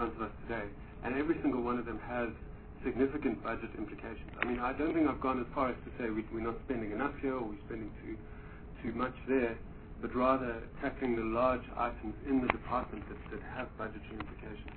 front of us today, and every single one of them has significant budget implications. I mean, I don't think I've gone as far as to say we're not spending enough here or we're spending too much there, but rather tackling the large items in the department that have budgetary implications.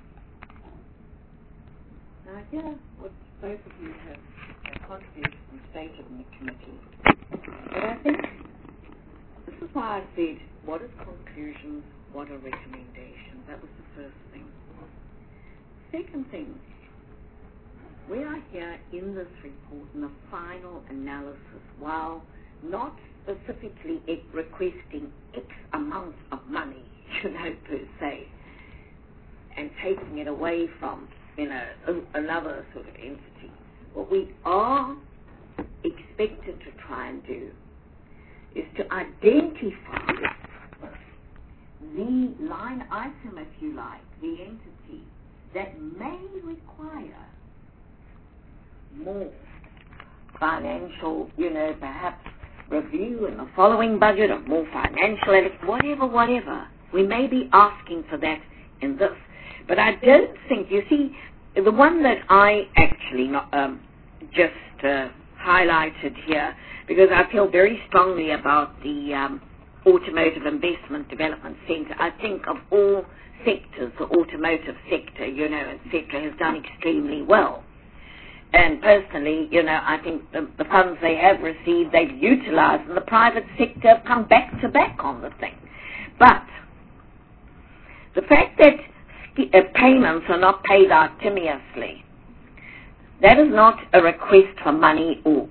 Now, here, what both of you have contributed and stated in the committee, but I think this is why I said, what are conclusions, what are recommendations? That was the first thing. Second thing, we are here in this report in the final analysis, while not specifically requesting X amount of money, per se, and taking it away from, another sort of entity. What we are expected to try and do is to identify the line item, if you like, the entity that may require more financial, perhaps review in the following budget, or more financial, whatever. We may be asking for that in this. But I don't think, you see, the one that I actually just highlighted here, because I feel very strongly about the Automotive Investment Development Centre. I think of all sectors, the automotive sector, etc., has done extremely well. And personally, I think the funds they have received, they've utilized, and the private sector have come back to back on the thing. But the fact that payments are not paid out timorously, that is not a request for money or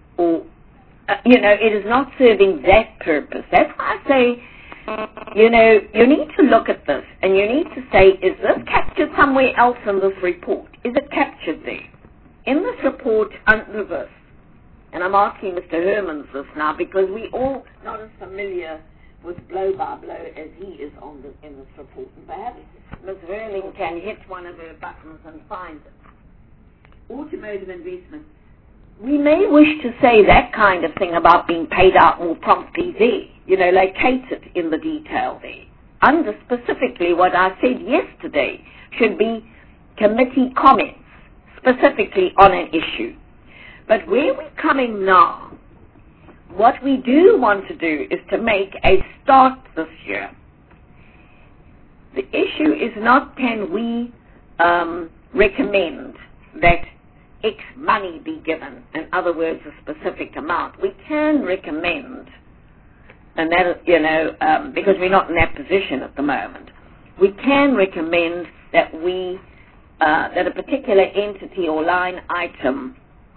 it is not serving that purpose. That's why I say, you need to look at this and you need to say, is this captured somewhere else in this report? Is it captured there? In this report, under this, and I'm asking Mr. Hermans this now because we all not as familiar with blow by blow as he is in this report. And perhaps Ms. Verling can hit one of her buttons and find it. Automotive investment. We may wish to say that kind of thing about being paid out more promptly there, locate it in the detail there. Under specifically what I said yesterday should be committee comments, specifically on an issue. But where we're coming now, what we do want to do is to make a start this year. The issue is not can we recommend that X money be given, in other words, a specific amount. We can recommend, and that, because we're not in that position at the moment, we can recommend that that a particular entity or line item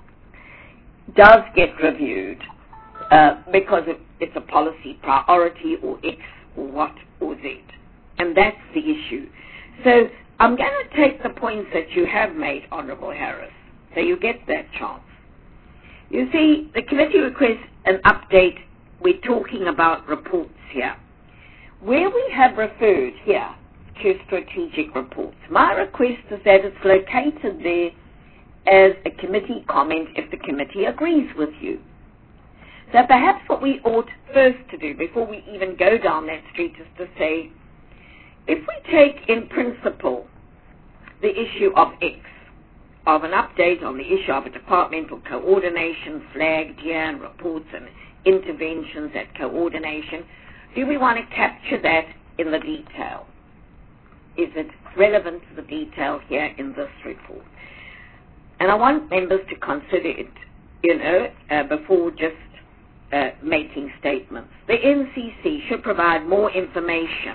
does get reviewed because it's a policy priority or X or what or Z. And that's the issue. So I'm going to take the points that you have made, Honourable Harris, so you get that chance. You see, the committee requests an update. We're talking about reports here. Where we have referred here to strategic reports, my request is that it's located there as a committee comment if the committee agrees with you. So perhaps what we ought first to do, before we even go down that street, is to say, if we take in principle the issue of X, of an update on the issue of a departmental coordination flagged here and reports and interventions at coordination, do we want to capture that in the detail? Is it relevant to the detail here in this report? And I want members to consider it, before just making statements. The NCC should provide more information.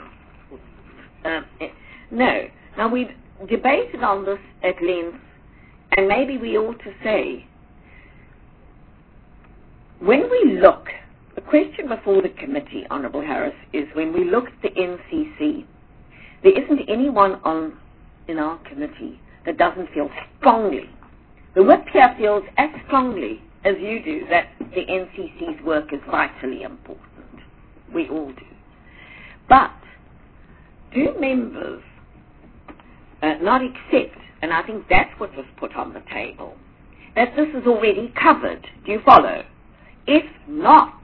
No. Now, we've debated on this at length, and maybe we ought to say, when we look, the question before the committee, Honourable Harris, is when we look at the NCC, there isn't anyone in our committee that doesn't feel strongly, the whip here feels as strongly as you do, that the NCC's work is vitally important. We all do. But do members not accept, and I think that's what was put on the table, that this is already covered? Do you follow? If not,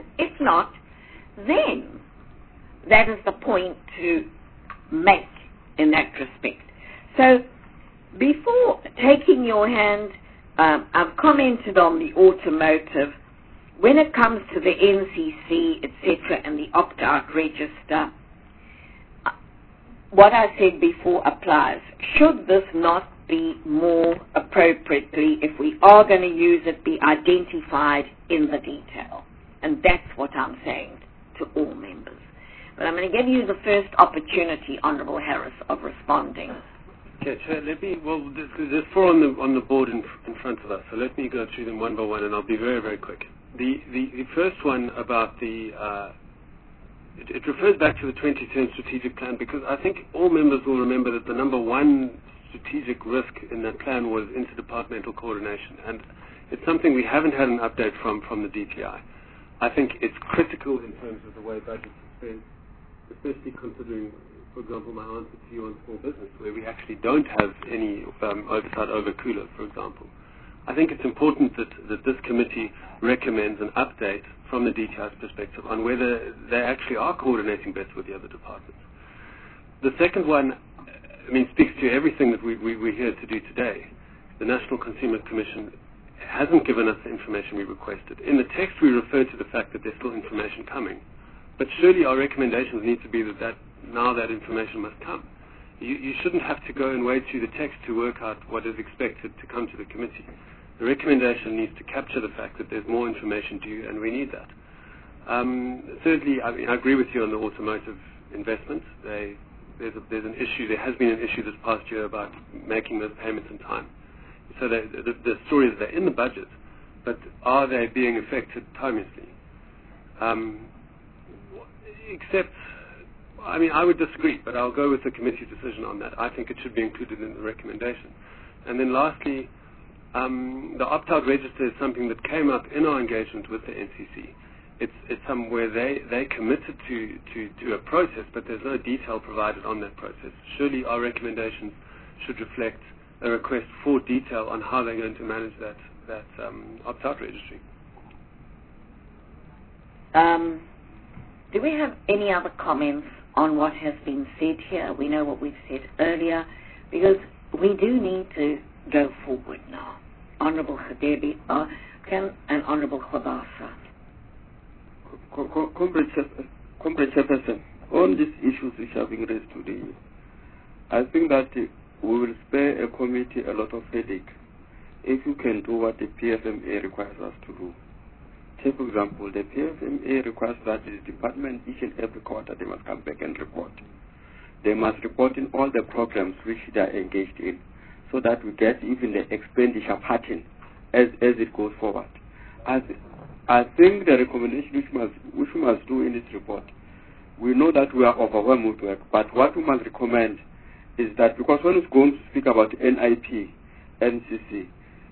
then that is the point to make in that respect. So before taking your hand, I've commented on the automotive. When it comes to the NCC, etc., and the opt-out register, what I said before applies. Should this not be more appropriately, if we are going to use it, be identified in the detail? And that's what I'm saying to all members. But I'm going to give you the first opportunity, Honourable Harris, of responding. Okay, Chair, there's four on the board in front of us, so let me go through them one by one, and I'll be very, very quick. The first one about it refers back to the 2010 strategic plan, because I think all members will remember that the number one strategic risk in that plan was interdepartmental coordination, and it's something we haven't had an update from the DPI. I think it's critical in terms of the way budgets are spent, especially considering, for example, my answer to you on small business, where we actually don't have any oversight over Kula, for example. I think it's important that this committee recommends an update from the DTI's perspective on whether they actually are coordinating best with the other departments. The second one, speaks to everything that we're here to do today. The National Consumer Commission hasn't given us the information we requested. In the text, we refer to the fact that there's still information coming. But surely our recommendations need to be that now that information must come. You shouldn't have to go and wade through the text to work out what is expected to come to the committee. The recommendation needs to capture the fact that there's more information due, and we need that. Thirdly, I agree with you on the automotive investment. There's an issue. There has been an issue this past year about making those payments in time. So the story is they're in the budget, but are they being affected timelessly? I would disagree, but I'll go with the committee's decision on that. I think it should be included in the recommendation. And then lastly, the opt-out register is something that came up in our engagement with the NCC. It's somewhere they committed to a process, but there's no detail provided on that process. Surely our recommendations should reflect a request for detail on how they're going to manage that opt-out registry. Do we have any other comments on what has been said here? We know what we've said earlier, because we do need to go forward now. Honourable Khadebi and Honourable Khabasa. Comrade Chairperson, on these issues which are being raised today, I think that we will spare a committee a lot of headache if you can do what the PFMA requires us to do. Take, for example, the PFMA requires that the department each and every quarter they must come back and report. They must report in all the programs which they are engaged in, so that we get even the expenditure pattern as it goes forward. I think the recommendation which we must do in this report, we know that we are overwhelmed with work, but what we must recommend is that, because when it's going to speak about NIP, NCC,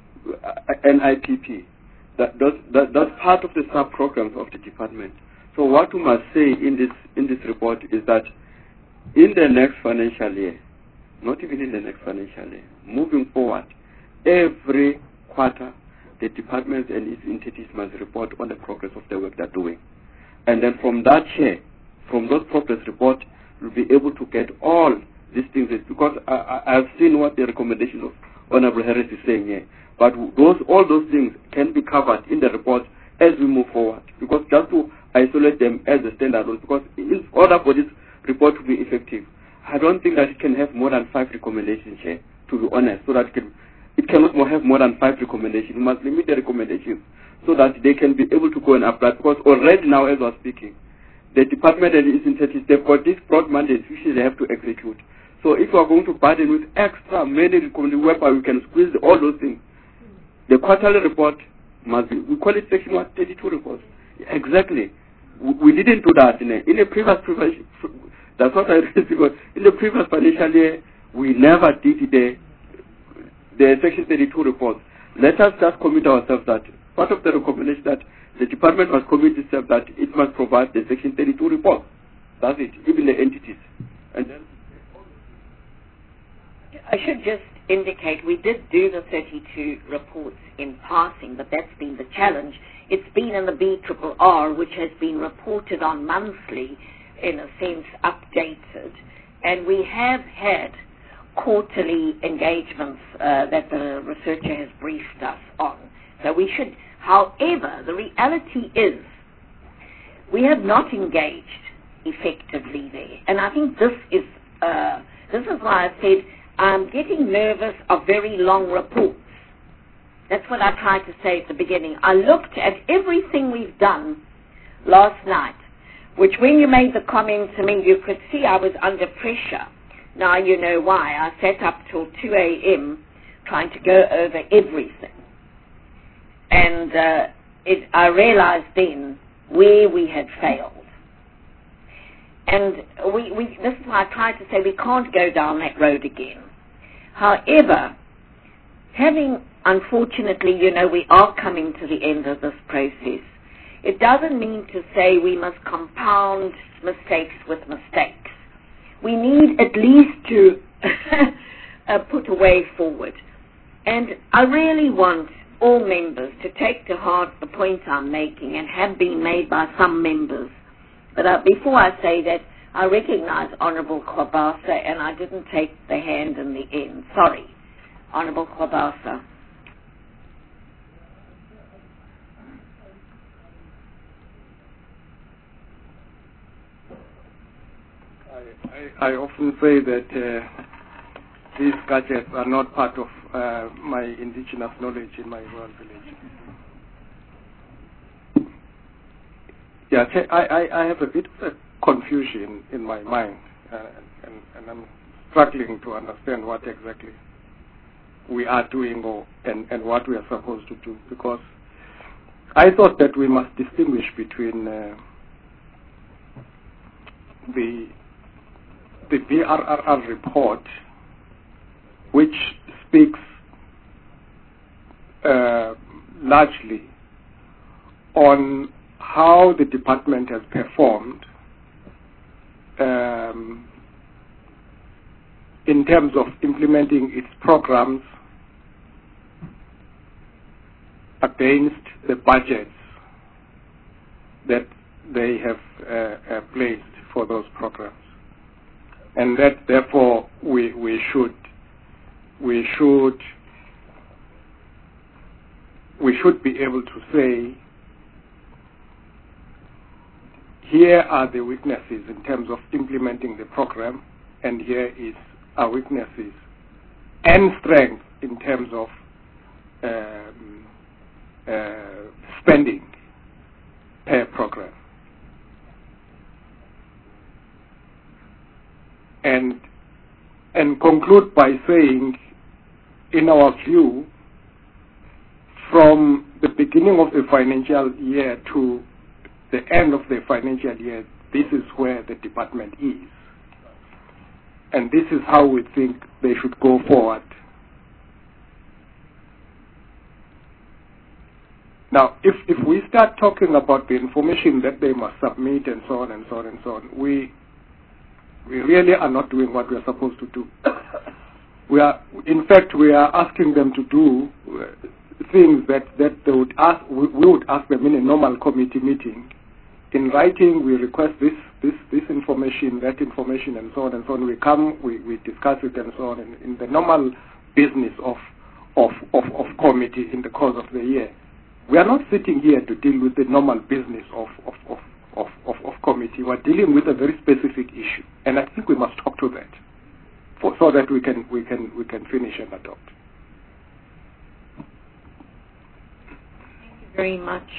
NIPP, that's part of the sub-programs of the department. So what we must say in this report is that in the next financial year, not even in the next financial year, moving forward, every quarter, the departments and its entities must report on the progress of the work they're doing. And then from that share, from those progress reports, we'll be able to get all these things, because I've seen what the recommendation of Honorable Harris is saying here. But all those things can be covered in the report as we move forward. Because just to isolate them as a standalone, because in order for this report to be effective, I don't think that it can have more than 5 recommendations here, to be honest, so that it cannot have more than 5 recommendations. We must limit the recommendations so that they can be able to go and apply. Because already now, as we're speaking, the department and its entities, they've got these broad mandates which they have to execute. So if we are going to burden with extra many recommendations whereby we can squeeze all those things, the quarterly report must be, we call it section 132 reports. Exactly. We didn't do that in a previous, that's what I raised, because in the previous financial year, we never did the section 32 reports. Let us just commit ourselves that part of the recommendation that the department must commit itself that it must provide the section 32 report. That's it, even the entities. And then I should just indicate we did do the 32 reports in passing, but that's been the challenge. It's been in the BRRR, which has been reported on monthly, in a sense updated, and we have had quarterly engagements that the researcher has briefed us on. So we should, however, the reality is we have not engaged effectively there. And I think this is why I said I'm getting nervous of very long reports. That's what I tried to say at the beginning. I looked at everything we've done last night, which when you made the comment to me, you could see I was under pressure. Now you know why. I sat up till 2 a.m. trying to go over everything. And I realized then where we had failed. And this is why I tried to say we can't go down that road again. However, unfortunately, we are coming to the end of this process. It doesn't mean to say we must compound mistakes with mistakes. We need at least to put a way forward. And I really want all members to take to heart the point I'm making, and have been made by some members. But before I say that, I recognize Honorable Kwabasa, and I didn't take the hand in the end. Sorry, Honorable Kwabasa. I often say that these gadgets are not part of my indigenous knowledge in my rural village. Yeah, I have a bit of a confusion in my mind, and I'm struggling to understand what exactly we are doing and what we are supposed to do, because I thought that we must distinguish between the BRRR report, which speaks largely on how the department has performed in terms of implementing its programs against the budgets that they have placed for those programs, and that therefore we should be able to say, here are the weaknesses in terms of implementing the program, and here is our weaknesses and strength in terms of spending per program. And conclude by saying, in our view, from the beginning of the financial year to the end of the financial year, this is where the department is. And this is how we think they should go forward. Now, if we start talking about the information that they must submit and so on and so on and so on, we really are not doing what we are supposed to do. In fact, we are asking them to do things that they would ask. We would ask them in a normal committee meeting. In writing, we request this information, that information, and so on and so on. We come, we discuss it, and so on, in the normal business of committee in the course of the year. We are not sitting here to deal with the normal business of committee. We are dealing with a very specific issue, and I think we must talk to that, so that we can finish and adopt. Thank you very much,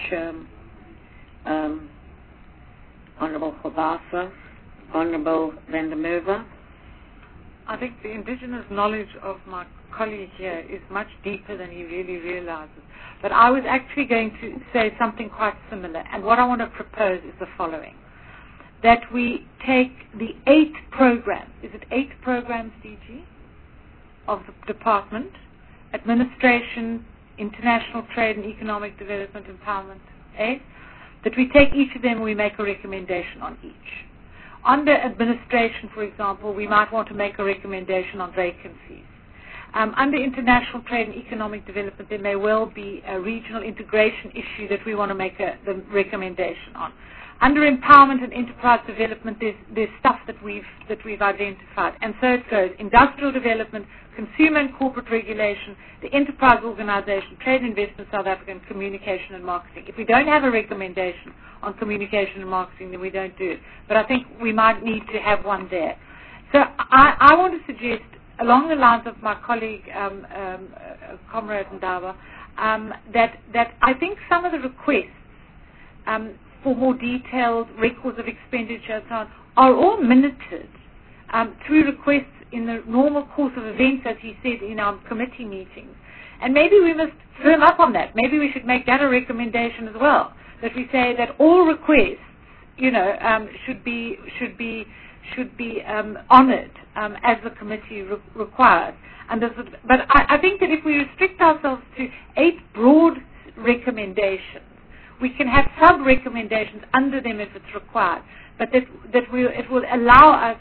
Honorable Kwabasa. Honorable van der Merwe. I think the indigenous knowledge of my colleague here is much deeper than he really realizes. But I was actually going to say something quite similar, and what I want to propose is the following. That we take the 8 programs, is it 8 programs, DG, of the department, administration, international trade and economic development, empowerment, 8, that we take each of them and we make a recommendation on each. Under administration, for example, we might want to make a recommendation on vacancies. Under international trade and economic development, there may well be a regional integration issue that we want to make the recommendation on. Under empowerment and enterprise development, there's stuff that we've identified, and so it goes: industrial development, consumer and corporate regulation, the enterprise organization, trade and investment South Africa, and communication and marketing. If we don't have a recommendation on communication and marketing, then we don't do it. But I think we might need to have one there. So I want to suggest, along the lines of my colleague, Comrade Ndaba, that I think some of the requests for more detailed records of expenditure and so on are all minuted through requests in the normal course of events, as he said, in our committee meetings. And maybe we must firm up on that. Maybe we should make that a recommendation as well, that we say that all requests, should be honoured as the committee requires. But I think that if we restrict ourselves to 8 broad recommendations, we can have sub-recommendations under them if it's required. But it will allow us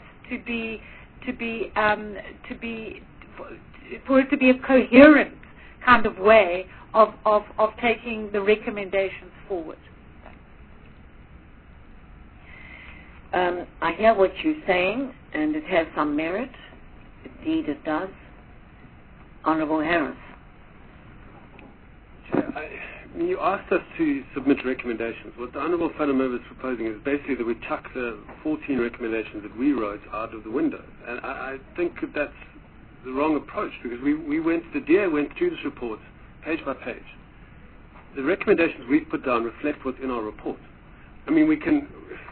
for it to be a coherent kind of way of taking the recommendations forward. I hear what you're saying, and it has some merit. Indeed, it does. Honourable Harris. You asked us to submit recommendations. What the Honourable Falomova is proposing is basically that we chuck the 14 recommendations that we wrote out of the window. And I think that's the wrong approach, because the DA went through this report page by page. The recommendations we've put down reflect what's in our report. I mean, we can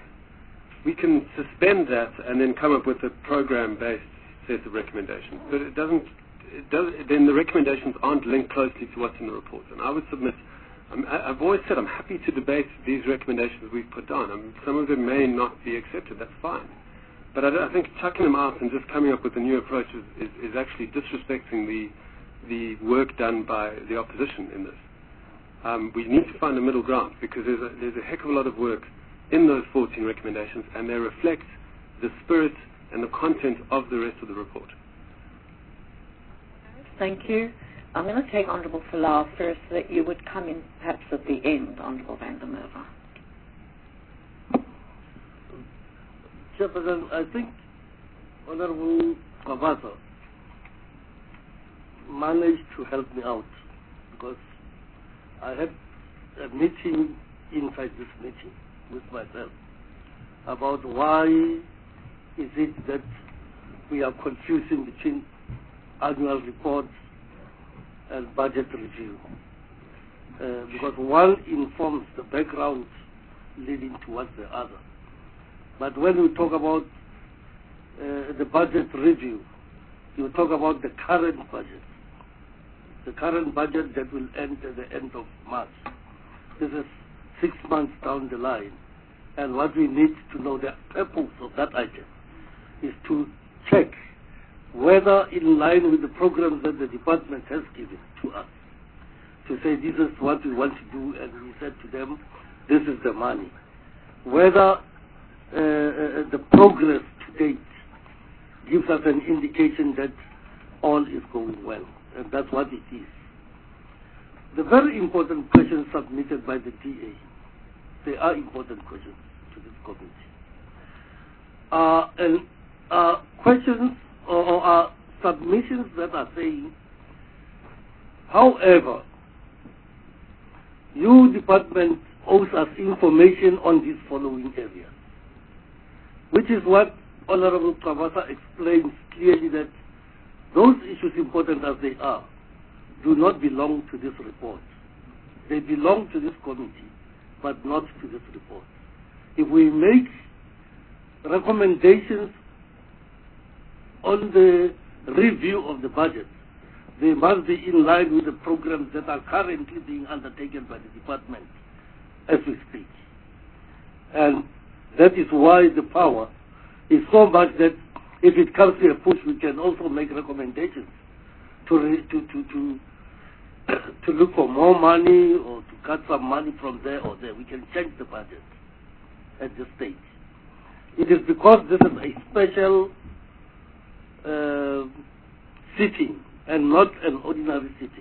suspend that and then come up with a program-based set of recommendations, but then the recommendations aren't linked closely to what's in the report. And I would submit, I've always said I'm happy to debate these recommendations we've put down. Some of them may not be accepted, that's fine. But I think chucking them out and just coming up with a new approach is actually disrespecting the work done by the opposition in this. We need to find a middle ground, because there's a heck of a lot of work in those 14 recommendations, and they reflect the spirit and the content of the rest of the report. Thank you. I'm going to take Honourable Folau first, so that you would come in perhaps at the end, Honourable van der Merwe. Chairperson, I think Honourable Kavasa managed to help me out, because I had a meeting inside this meeting with myself about why is it that we are confusing between annual reports and budget review, because one informs the background leading towards the other. But when we talk about the budget review, you talk about the current budget that will end at the end of March. This is 6 months down the line, and what we need to know, the purpose of that item is to check whether, in line with the programs that the department has given to us, to say this is what we want to do, and we said to them, this is the money. Whether the progress to date gives us an indication that all is going well, and that's what it is. The very important questions submitted by the DA, they are important questions to this committee, and questions or are submissions that are saying, however, your department owes us information on these following areas, which is what Honourable Kavasa explains clearly, that those issues, important as they are, do not belong to this report. They belong to this committee, but not to this report. If we make recommendations on the review of the budget, they must be in line with the programs that are currently being undertaken by the department as we speak. And that is why the power is so much that if it comes to a push, we can also make recommendations to look for more money, or to cut some money from there or there. We can change the budget at this stage. It is because this is a special sitting and not an ordinary sitting.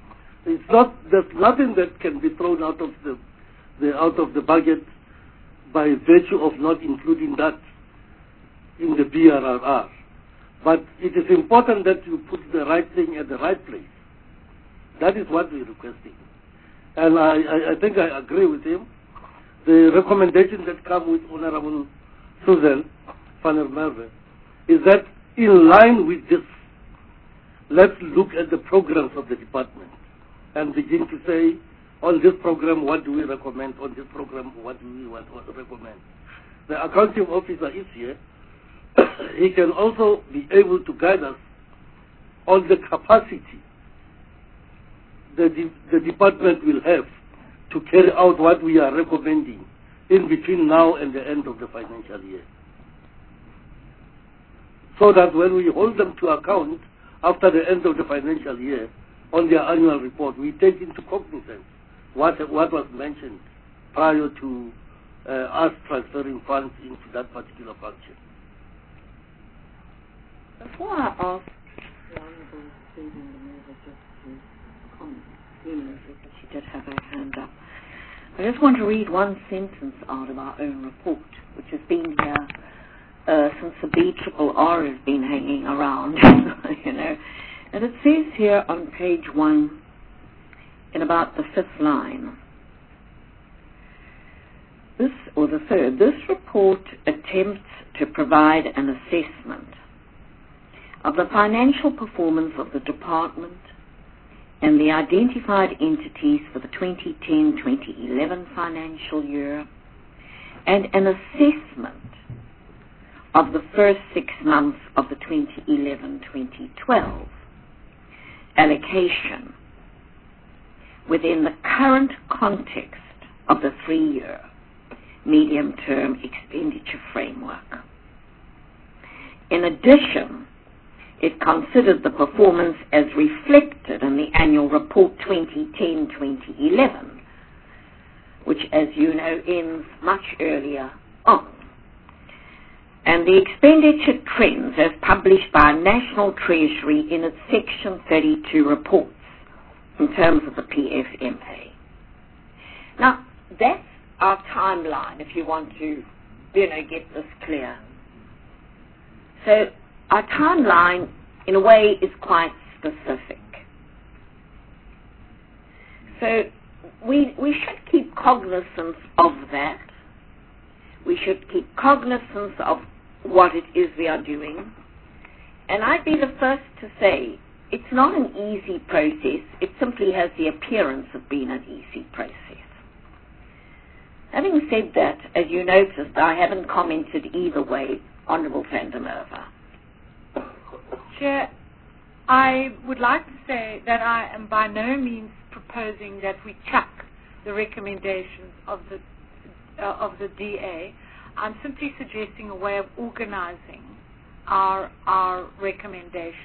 There's nothing that can be thrown out of the budget by virtue of not including that in the BRRR. But it is important that you put the right thing at the right place. That is what we're requesting. And I think I agree with him. The recommendation that come with Honorable Susan van der Merwe is that in line with this, let's look at the programs of the department and begin to say, on this program, what do we recommend? On this program, what do we want to recommend? The accounting officer is here. He can also be able to guide us on the capacity the department will have to carry out what we are recommending in between now and the end of the financial year. So that when we hold them to account after the end of the financial year on their annual report, we take into cognizance what was mentioned prior to us transferring funds into that particular function. Before I ask the Honourable Susan Minerva just to comment, because she did have her hand up, I just want to read one sentence out of our own report, which has been here since the BRRR has been hanging around, you know. And it says here on page 1, in about the 5th line, this report attempts to provide an assessment of the financial performance of the department and the identified entities for the 2010-2011 financial year, and an assessment of the first 6 months of the 2011-2012 allocation within the current context of the 3-year medium-term expenditure framework. In addition, it considered the performance as reflected in the annual report 2010-2011, which, as you know, ends much earlier on, and the expenditure trends as published by National Treasury in its Section 32 reports in terms of the PFMA. Now, that's our timeline, if you want to, get this clear. So, our timeline, in a way, is quite specific. So we should keep cognizance of that. We should keep cognizance of what it is we are doing. And I'd be the first to say it's not an easy process. It simply has the appearance of being an easy process. Having said that, as you noticed, I haven't commented either way, Honourable van der Merwe. Chair, I would like to say that I am by no means proposing that we chuck the recommendations of the DA. I'm simply suggesting a way of organizing our recommendations.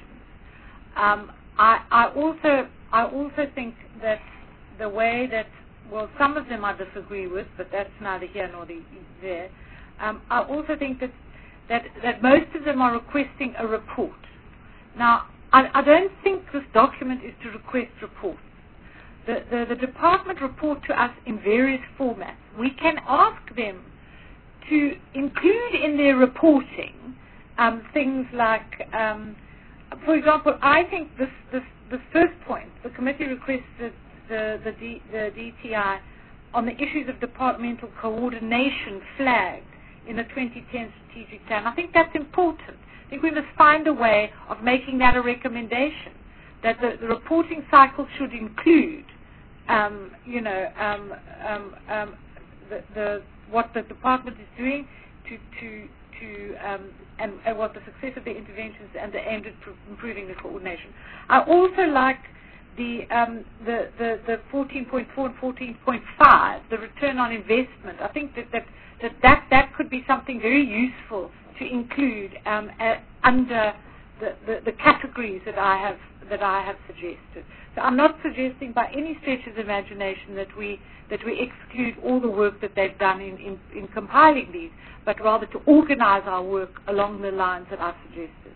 I also think that the way that, well, some of them I disagree with, but that's neither here nor there. I also think that most of them are requesting a report. Now, I don't think this document is to request reports. The department report to us in various formats. We can ask them to include in their reporting things like, for example, I think this first point, the committee requested the DTI on the issues of departmental coordination flagged in the 2010 strategic plan. I think that's important. I think we must find a way of making that a recommendation, that the reporting cycle should include, what the department is doing and what the success of the interventions and the aimed at improving the coordination. I also like the 14.4 and 14.5, the return on investment. I think that could be something very useful to include under the categories that I have suggested. So I'm not suggesting by any stretch of the imagination that we exclude all the work that they've done in compiling these, but rather to organize our work along the lines that I've suggested.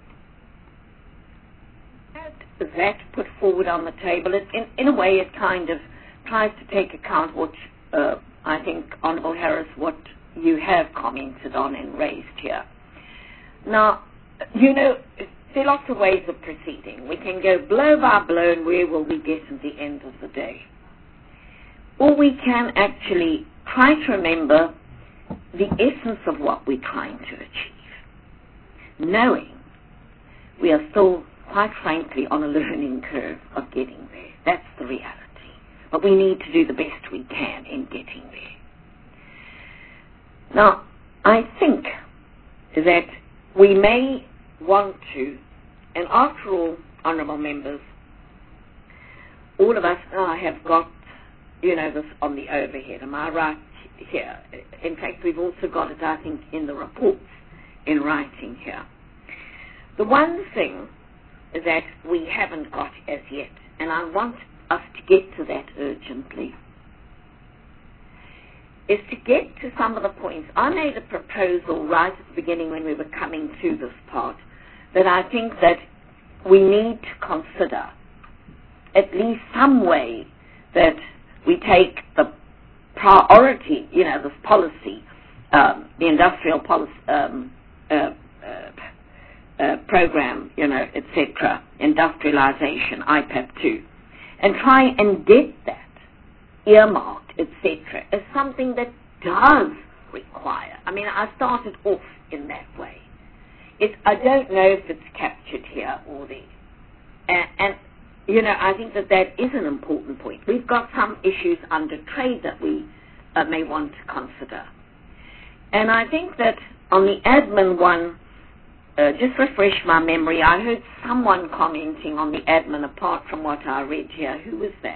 That put forward on the table, in a way it kind of tries to take account what I think Honourable Harris, what you have commented on and raised here. Now, you know, there are lots of ways of proceeding. We can go blow by blow, and where will we get at the end of the day? Or we can actually try to remember the essence of what we're trying to achieve, knowing we are still, quite frankly, on a learning curve of getting there. That's the reality. But we need to do the best we can in getting there. Now, I think that we may want to, and after all, honourable members, all of us have got, you know, this on the overhead. Am I right here? In fact, we've also got it, I think, in the reports in writing here. The one thing that we haven't got as yet, and I want us to get to that urgently, is to get to some of the points. I made a proposal right at the beginning when we were coming to this part that I think that we need to consider at least some way that we take the priority, you know, this policy, the industrial policy program, you know, etc., industrialization, IPAP2, and try and get that earmarked, etc., as something that does require. I mean, I started off in that way. I don't know if it's captured here or there. And you know, I think that that is an important point. We've got some issues under trade that we may want to consider. And I think that on the admin one, just refresh my memory, I heard someone commenting on the admin apart from what I read here. Who was that?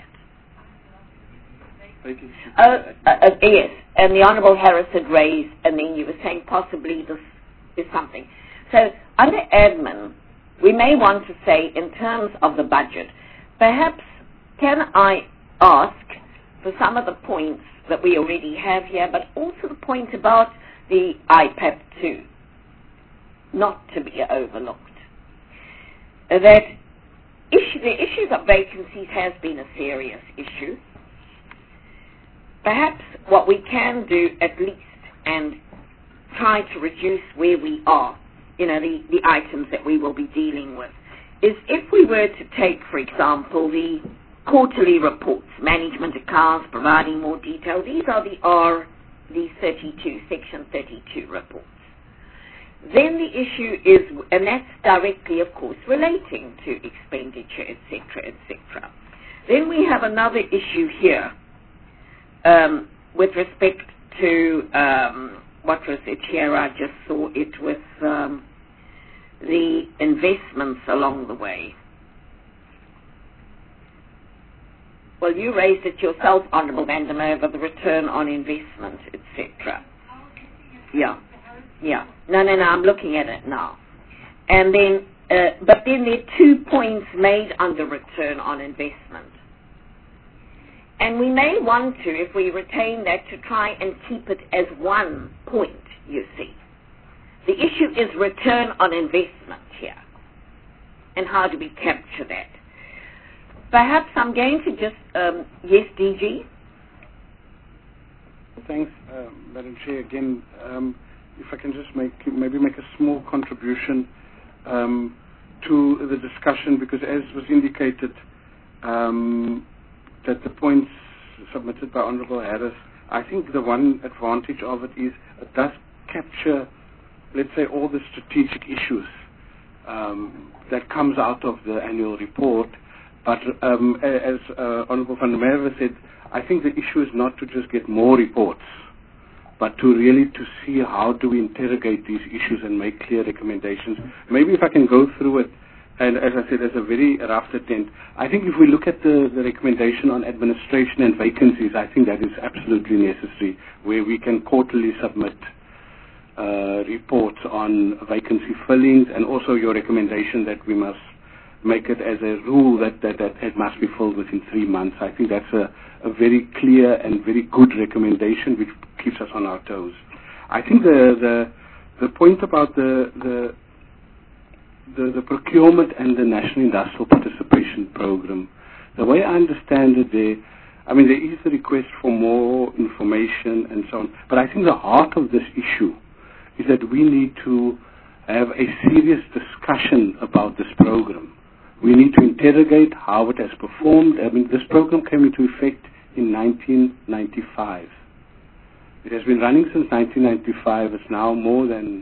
Yes, and the Honourable Harris had raised, and then you were saying possibly this is something. So under admin, we may want to say in terms of the budget, perhaps can I ask for some of the points that we already have here, but also the point about the IPAP2, not to be overlooked. That the issues of vacancies has been a serious issue. Perhaps what we can do at least and try to reduce where we are, you know, the items that we will be dealing with, is if we were to take, for example, the quarterly reports, management accounts, providing more detail. These are the 32, Section 32 reports. Then the issue is, and that's directly, of course, relating to expenditure, etc., etc. Then we have another issue here with respect to, what was it here? I just saw it with the investments along the way. Well, you raised it yourself, Honourable van der Merwe, the return on investment, etc. Yeah. No, I'm looking at it now. And then, but then there are 2 points made under return on investment. And we may want to, if we retain that, to try and keep it as 1 point, you see. The issue is return on investment here. And how do we capture that? Perhaps I'm going to just, yes, DG? Thanks, Madam Chair. Again, if I can just maybe make a small contribution to the discussion, because as was indicated, that the points submitted by Honourable Harris, I think the one advantage of it is it does capture, let's say, all the strategic issues that comes out of the annual report. But as Honourable van der Merwe said, I think the issue is not to just get more reports, but to really to see how do we interrogate these issues and make clear recommendations. Maybe if I can go through it, and as I said, as a very rough attempt, I think if we look at the recommendation on administration and vacancies, I think that is absolutely necessary, where we can quarterly submit reports on vacancy fillings, and also your recommendation that we must make it as a rule that it must be filled within 3 months. I think that's a very clear and very good recommendation, which keeps us on our toes. I think the point about the procurement and the National Industrial Participation Program, the way I understand it there, I mean, there is a request for more information and so on. But I think the heart of this issue is that we need to have a serious discussion about this program. We need to interrogate how it has performed. I mean, this program came into effect in 1995. It has been running since 1995. It's now more than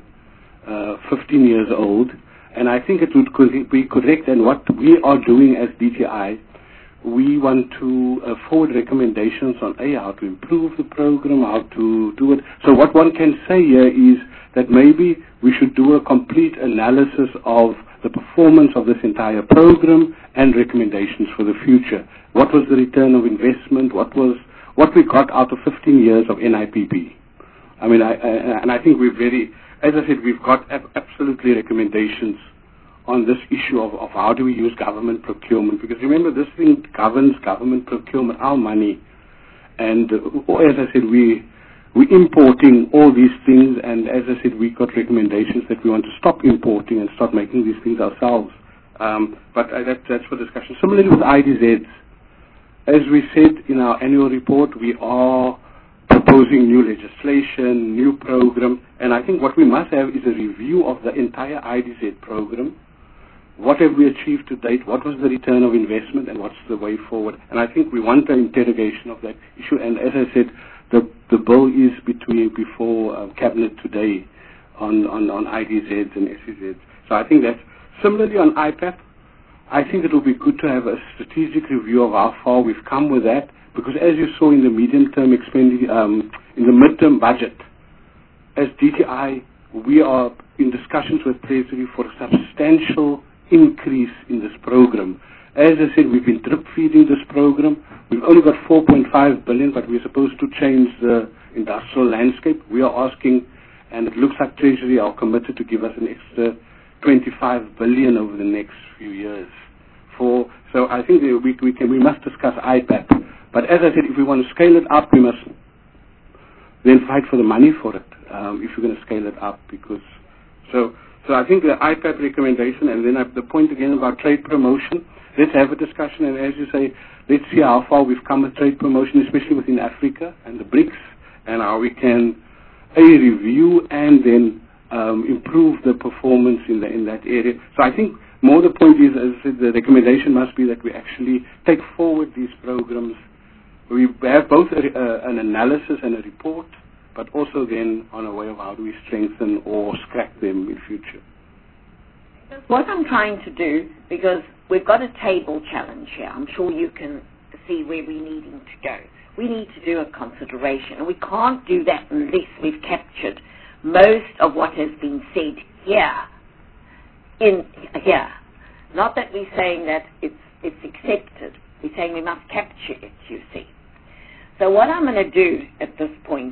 15 years old. And I think it would be correct, and what we are doing as DTI, we want to forward recommendations on how to improve the program, how to do it. So what one can say here is that maybe we should do a complete analysis of the performance of this entire program and recommendations for the future. What was the return of investment? What we got out of 15 years of NIPB? I mean, I think we're very, as I said, we've got absolutely recommendations on this issue of how do we use government procurement. Because remember, this thing governs government procurement, our money. And as I said, we're importing all these things, and as I said, we got recommendations that we want to stop importing and start making these things ourselves. But that's for discussion. Similarly with IDZs, as we said in our annual report, we are proposing new legislation, new program, and I think what we must have is a review of the entire IDZ program. What have we achieved to date? What was the return of investment, and what's the way forward? And I think we want an interrogation of that issue. And as I said, the bill is before cabinet today on IDZs and SEZs. So I think that's similarly on IPAP. I think it will be good to have a strategic review of how far we've come with that, because as you saw in the medium-term expenditure, in the midterm budget, as DTI, we are in discussions with Treasury for a substantial increase in this program. As I said, we've been drip-feeding this program. We've only got 4.5 billion, but we're supposed to change the industrial landscape. We are asking, and it looks like Treasury are committed to give us an extra 25 billion over the next few years. So I think we must discuss IPAP. But as I said, if we want to scale it up, we must then fight for the money for it. If we're going to scale it up, because so I think the IPAP recommendation, and then the point again about trade promotion. Let's have a discussion, and as you say, let's see how far we've come with trade promotion, especially within Africa and the BRICS, and how we can review and then improve the performance in that area. So I think more the point is, as I said, the recommendation must be that we actually take forward these programs. We have both an analysis and a report, but also then on a way of how do we strengthen or scrap them in future. What I'm trying to do, because we've got a table challenge here, I'm sure you can see where we're needing to go. We need to do a consideration, and we can't do that unless we've captured most of what has been said here. Not that we're saying that it's accepted. We're saying we must capture it, you see. So what I'm going to do at this point,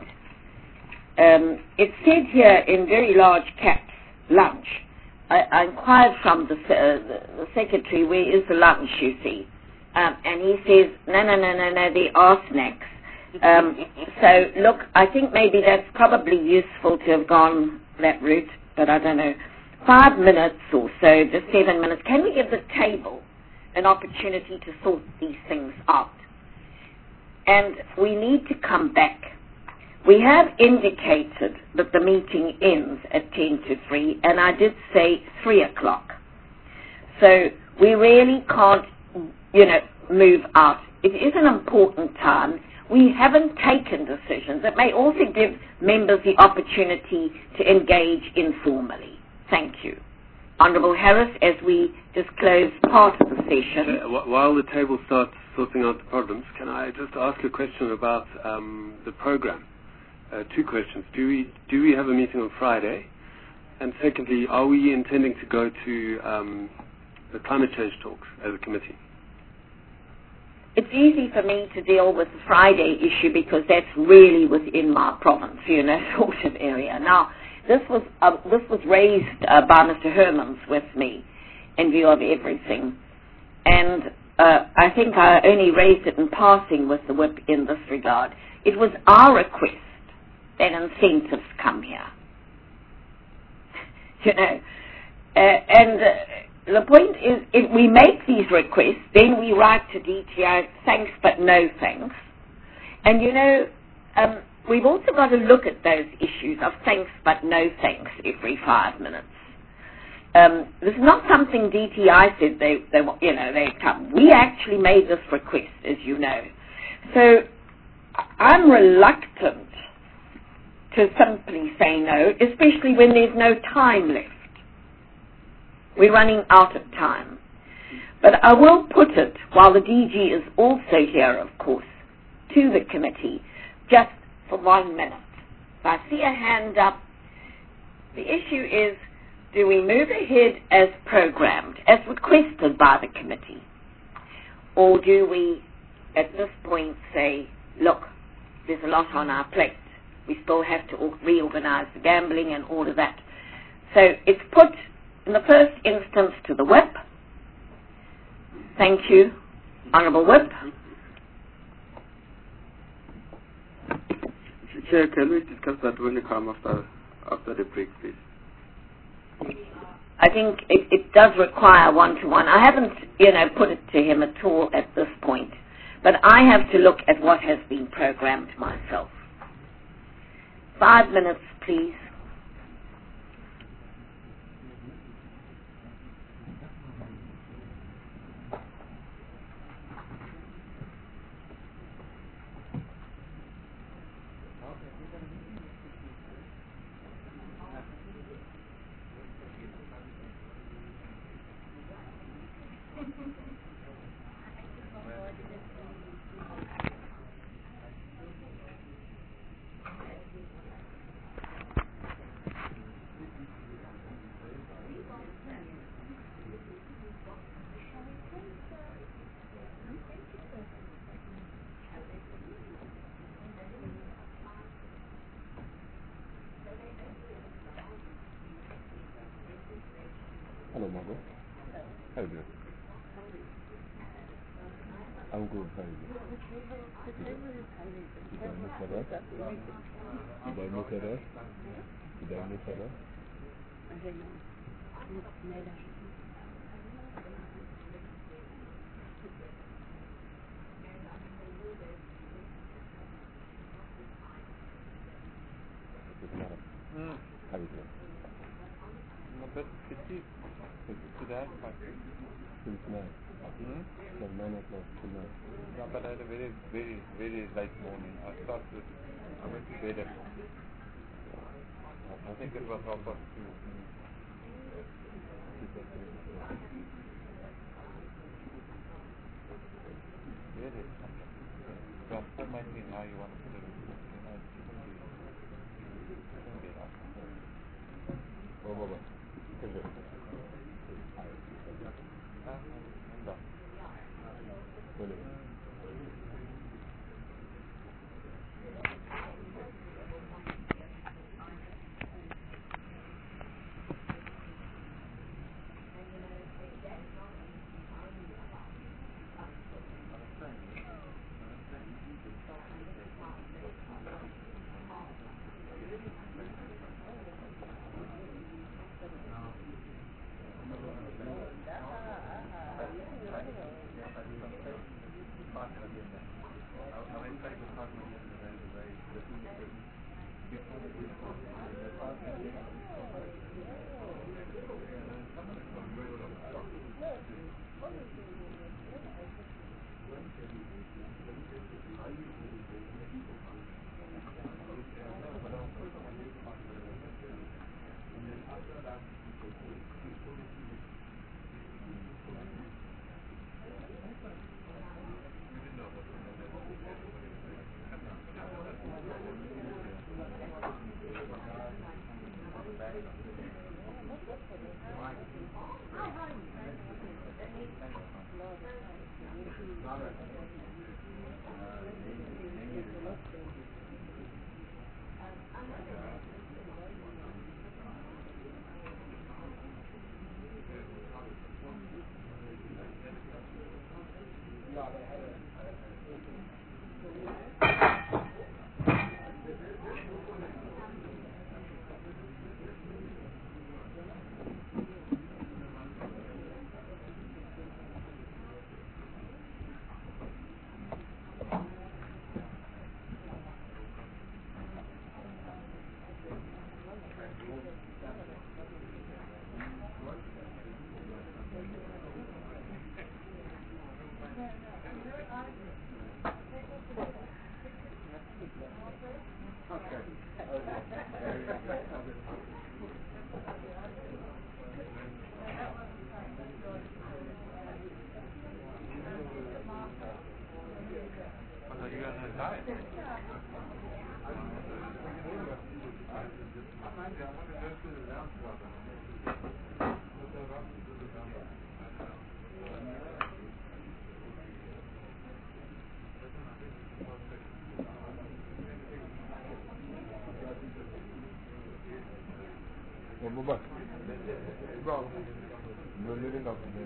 it said here in very large caps, lunch. I inquired from the secretary, where is the lunch, you see? And he says, no, there are snacks. So, look, I think maybe that's probably useful to have gone that route, but I don't know. 5 minutes or so, just 7 minutes. Can we give the table an opportunity to sort these things out? And we need to come back. We have indicated that the meeting ends at 10 to 3, and I did say 3 o'clock. So we really can't, move out. It is an important time. We haven't taken decisions. It may also give members the opportunity to engage informally. Thank you. Honourable Harris, as we just close part of the session. While the table starts sorting out the problems, can I just ask a question about the program? 2 questions. Do we have a meeting on Friday? And secondly, are we intending to go to the climate change talks as a committee? It's easy for me to deal with the Friday issue because that's really within my province, sort of area. Now, this was raised by Mr. Hermans with me in view of everything. And I think I only raised it in passing with the whip in this regard. It was our request that incentives come here. And the point is, if we make these requests, then we write to DTI, thanks but no thanks. And we've also got to look at those issues of thanks but no thanks every 5 minutes. This is not something DTI said they come. We actually made this request, as you know. So I'm reluctant to simply say no, especially when there's no time left. We're running out of time. But I will put it, while the DG is also here, of course, to the committee, just for 1 minute. If I see a hand up, the issue is, do we move ahead as programmed, as requested by the committee? Or do we, at this point, say, look, there's a lot on our plate. We still have to reorganize the gambling and all of that. So it's put, in the first instance, to the Whip. Thank you, Honourable Whip. Chair, can we discuss that when you come after the break, please? I think it does require one-to-one. I haven't, put it to him at all at this point. But I have to look at what has been programmed myself. 5 minutes, please. Hello, Margot. How are you doing? I'm good. How are you doing? Did I miss her? How are you doing? But today, Since 9. From 9 o'clock to 9. yeah, but I had a very, very, very late morning. I went to bed at, I think it was 2:30. Really? Just remind me how you want to put it. Bye. Bro, you're living up there.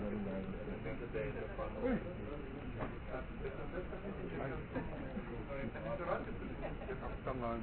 Come on.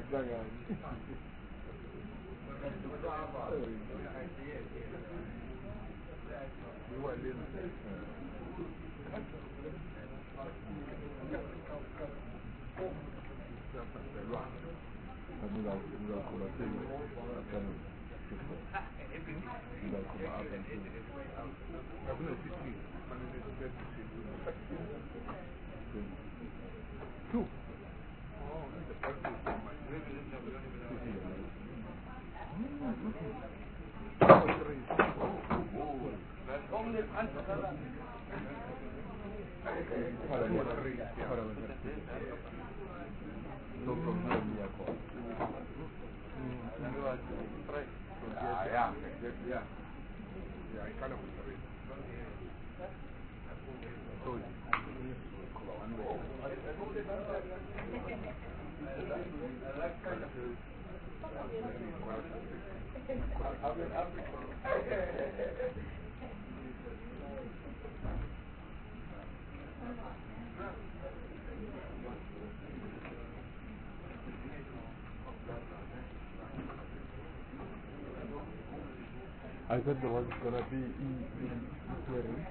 I thought there was going to be hearing.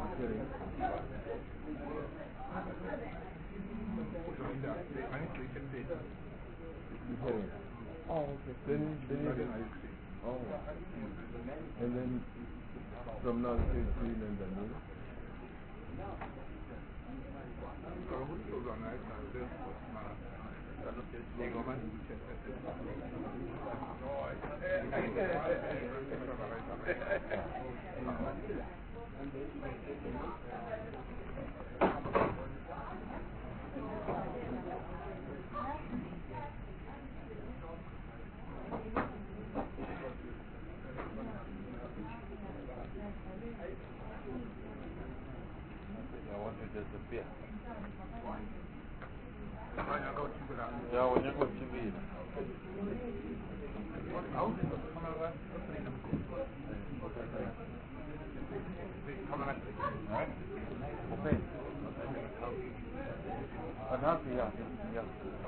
Oh, okay. Then you can. Oh. And then from now to green and the moon. I want to disappear. Yeah, when you go to TV. Okay. Yeah.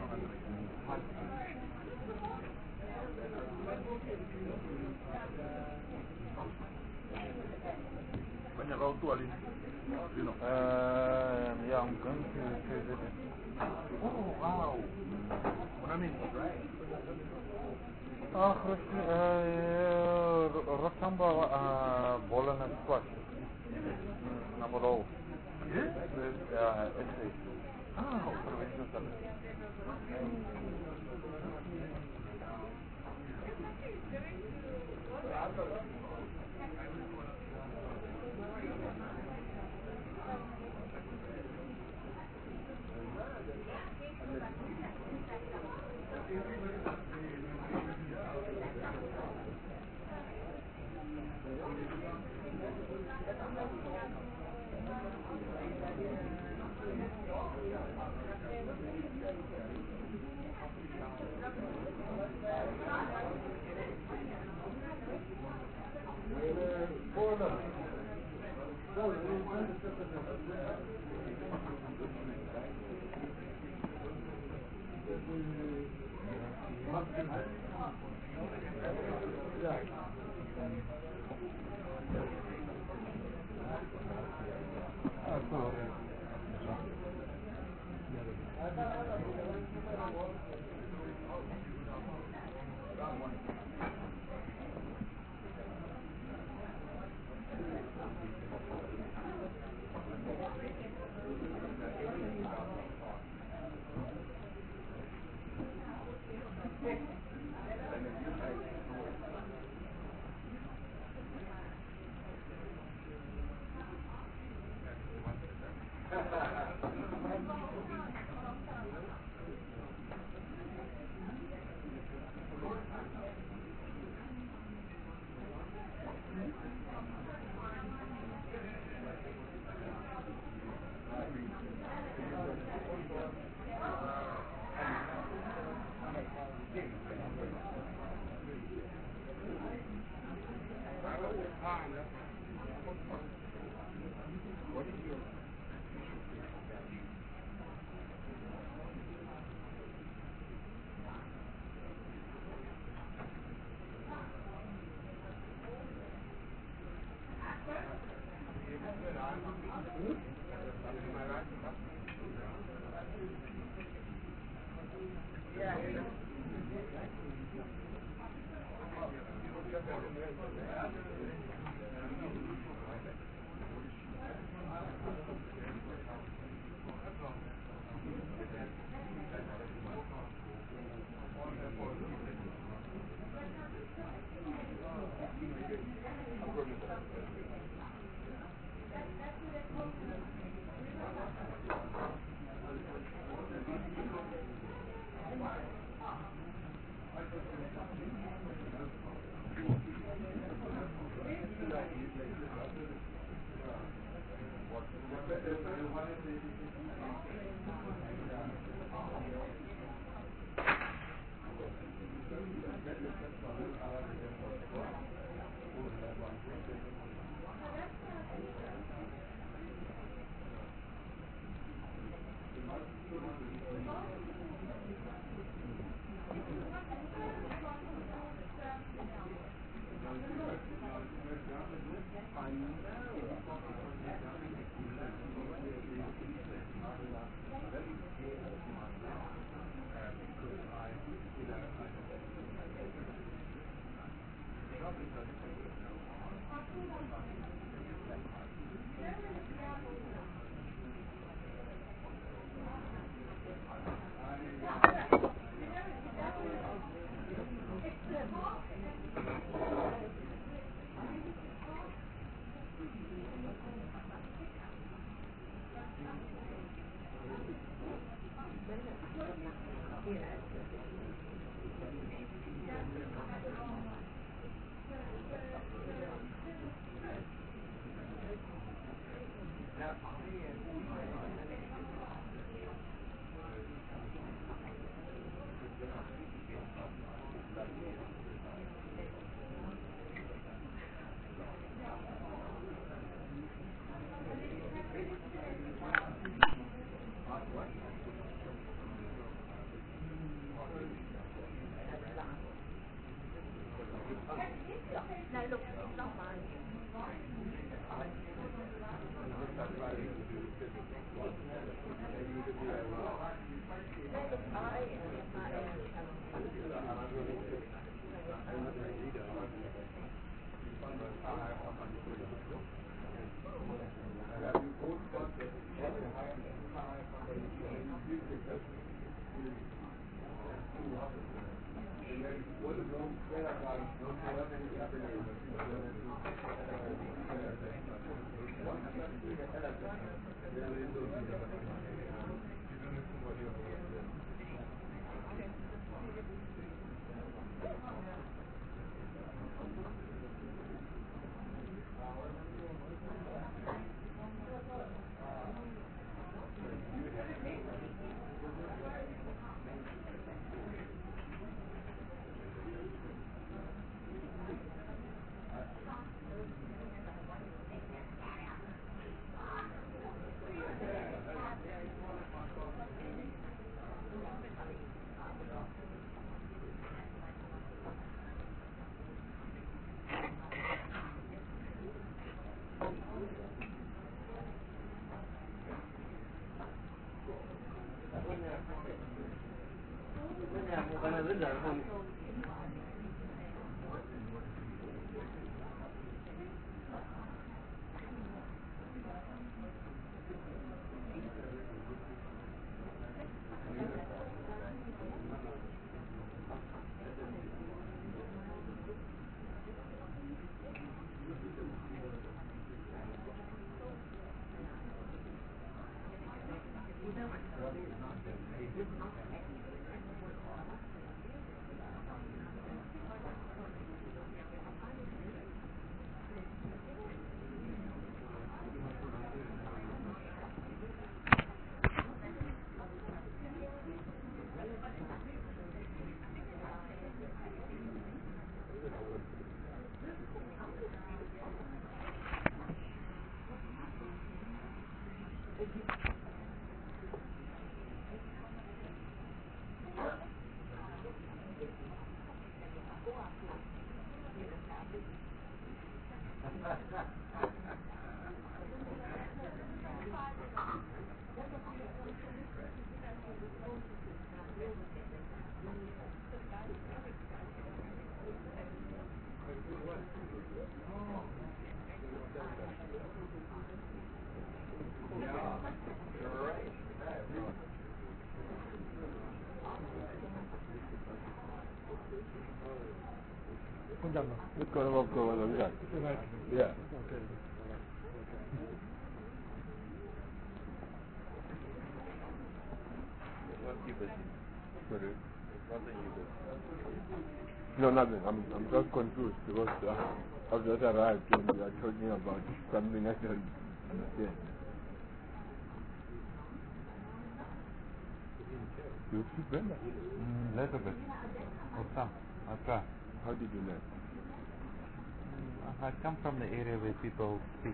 Yeah, I'm going to visit it. Oh, wow. What I mean, right? Rotamba Bolan and Squash. Namoro. Yeah, essay. Oh, It's going to go on that. Yeah. Sorry? No, nothing. I'm just confused because I've just arrived and we are talking about something I don't understand. You speak Brenda? Little bit. Or some. I try. How did you learn? I come from the area where people speak.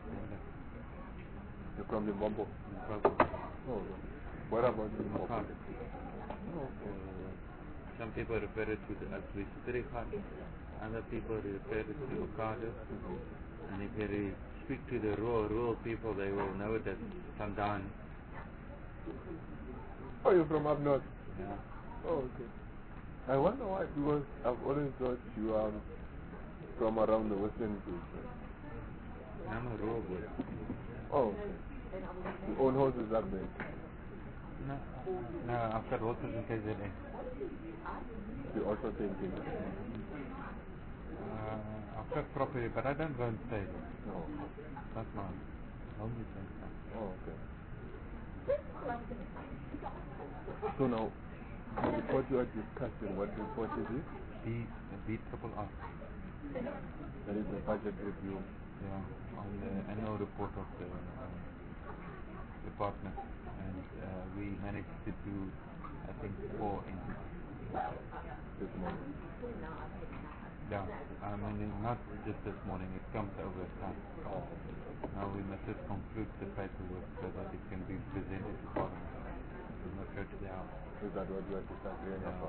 You're from Limpopo? Oh, okay. What about Limpopo? Oh, okay. Some people refer it to as Vistirikhat, other people refer it to Okada, and if you speak to the rural people, they will know it as Sandan. Oh, you're from up north? Yeah. Oh, okay. I wonder why, because I've always thought you are from around the Western Cape. I'm a rural boy. Oh, okay. You own horses up there? No, I've got horses in KZN. You also stay in Kenya? I've got property, but I don't go and stay. No. That's my home is and stuff. Oh, okay. So now, the report you are discussing, what report is it? BRRR. That is the budget review. Yeah, on the annual report of the department, and we managed to do, I think, 4 entities This morning. Yeah, I mean not just this morning, it comes over time. Oh. Now we must just conclude the paperwork so that it can be presented to Parliament. We must go to the House. Is that what you are discussing about?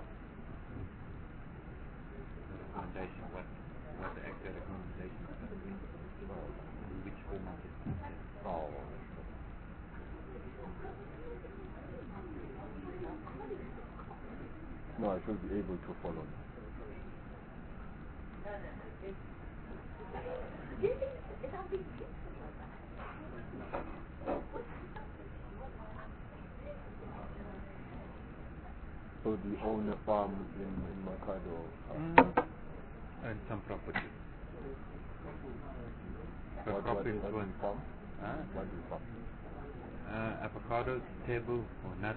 The recommendation, what the actual recommendation is going to be, in which format it is. Oh. No, I should be able to follow. So do you own a farm in Makado? And some property. What do you farm? What do you farm? Avocados, tebu, or nuts,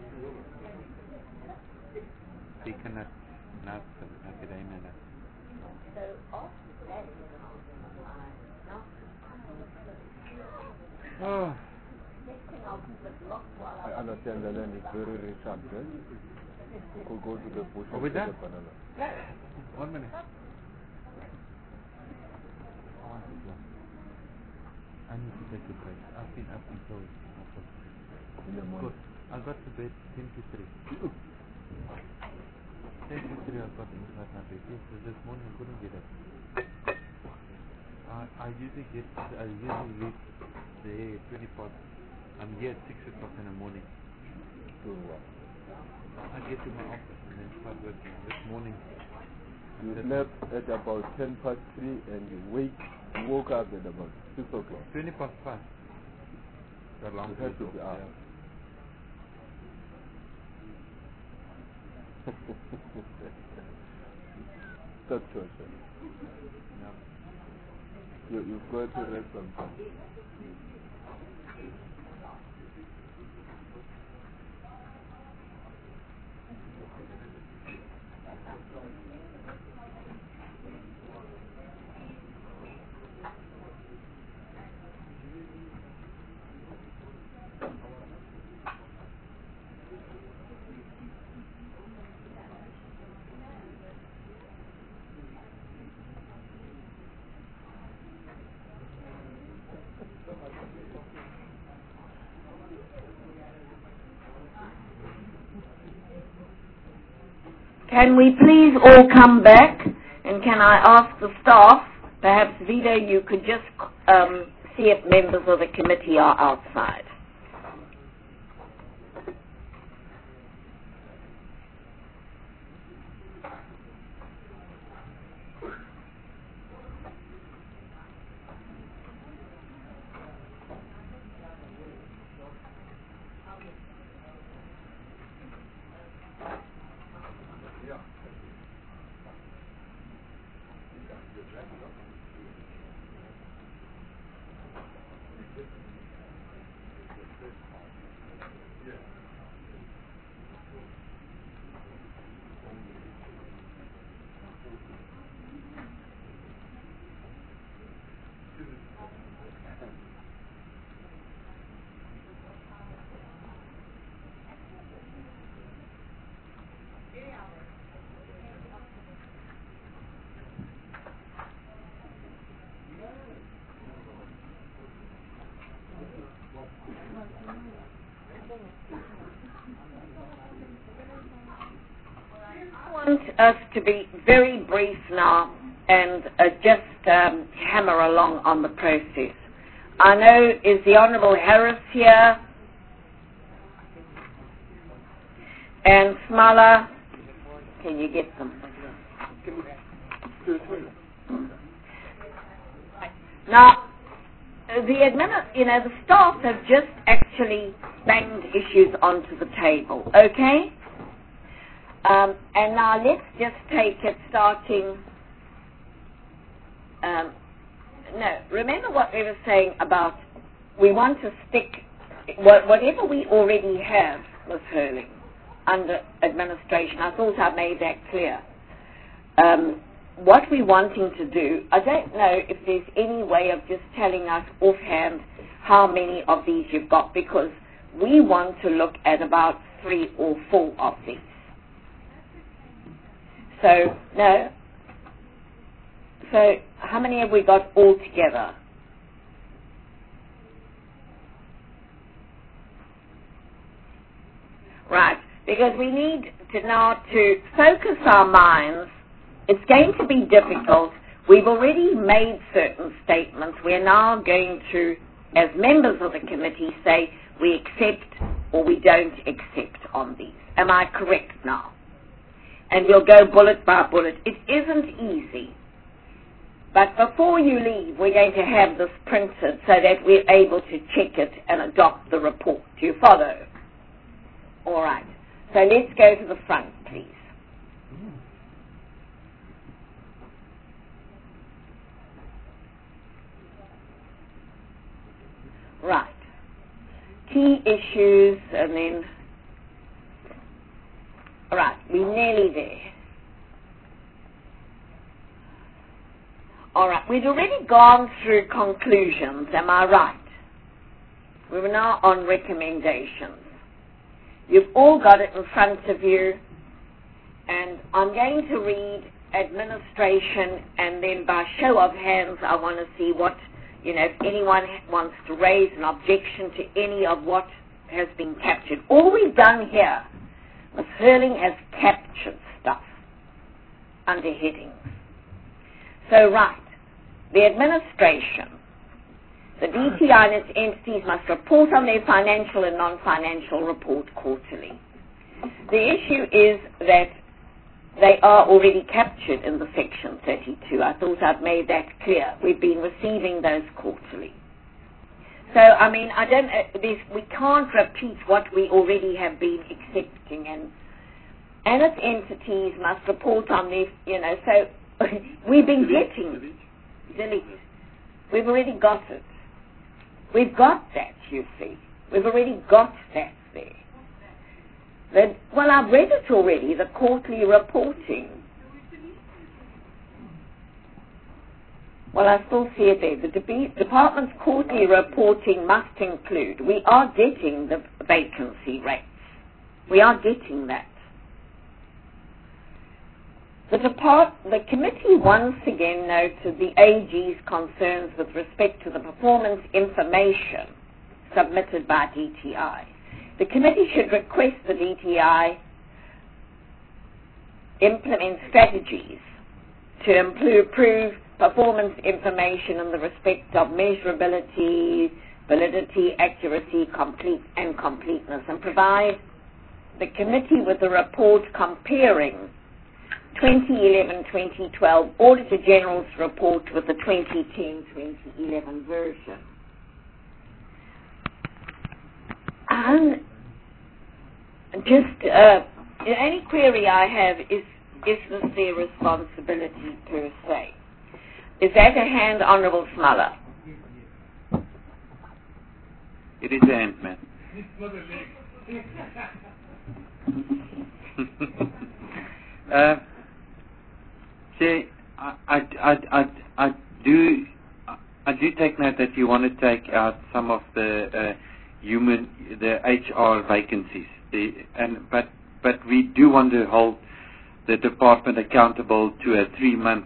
pecan nuts, and macadamia nuts. Oh. I understand the land is very rich up there. You could go to the bush and with get that? a banana. 1 minute. I need to take a break. I've been up until In the morning. I got to bed 10 to 3. 10 to 3 I got inside my bed. Yes, this morning I couldn't get up. I usually leave there 20 past. I'm here at 6 o'clock in the morning. Doing what? I get to my office and then start working. This morning You slept at about 10 past 3 and you woke up at about 6 o'clock. 20 past 5. The long You had to be up. That's your shit. You've got to rest sometime. Can we please all come back? And can I ask the staff, perhaps Vida, you could just see if members of the committee are outside. I want us to be very brief now and just hammer along on the process. I know, is the Honourable Harris here? And Smala? Can you get them? Now, the staff have just actually banged issues onto the table, okay? And now let's just take it starting. No, remember what we were saying about we want to stick whatever we already have, Ms. Hurling, under administration. I thought I made that clear. What we're wanting to do, I don't know if there's any way of just telling us offhand how many of these you've got, because we want to look at about 3 or 4 of these. So, no. So, how many have we got all together? Right, because we need to now to focus our minds. It's going to be difficult. We've already made certain statements. We're now going to, as members of the committee, say we accept or we don't accept on these. Am I correct now? And we'll go bullet by bullet. It isn't easy. But before you leave, we're going to have this printed so that we're able to check it and adopt the report. Do you follow? All right. So let's go to the front, please. Right. Key issues, and then... All right, we're nearly there. All right, we've already gone through conclusions, am I right? We're now on recommendations. You've all got it in front of you, and I'm going to read administration, and then by show of hands, I want to see what, if anyone wants to raise an objection to any of what has been captured. All we've done here, Ms. Hurling has captured stuff under headings. So, right, the administration, the DTI and its entities must report on their financial and non-financial report quarterly. The issue is that they are already captured in the Section 32. I thought I'd made that clear. We've been receiving those quarterly. So, I mean, we can't repeat what we already have been accepting, and its entities must report on this, so we've been getting, delete. We've already got it. We've got that, you see. We've already got that there. Well, I've read it already, the quarterly reporting. Well, I still see it there. The department's quarterly reporting must include, we are getting the vacancy rates. We are getting that. The committee once again noted the AG's concerns with respect to the performance information submitted by DTI. The committee should request the DTI implement strategies to improve performance information in the respect of measurability, validity, accuracy, completeness, and provide the committee with a report comparing 2011-2012 Auditor General's report with the 2010-2011 version. And just the only query I have is this their responsibility per se? Is that a hand, Honourable Smuller? It is a hand, ma'am. Chair, I do take note that you want to take out some of the HR vacancies, but we do want to hold the department accountable to a 3-month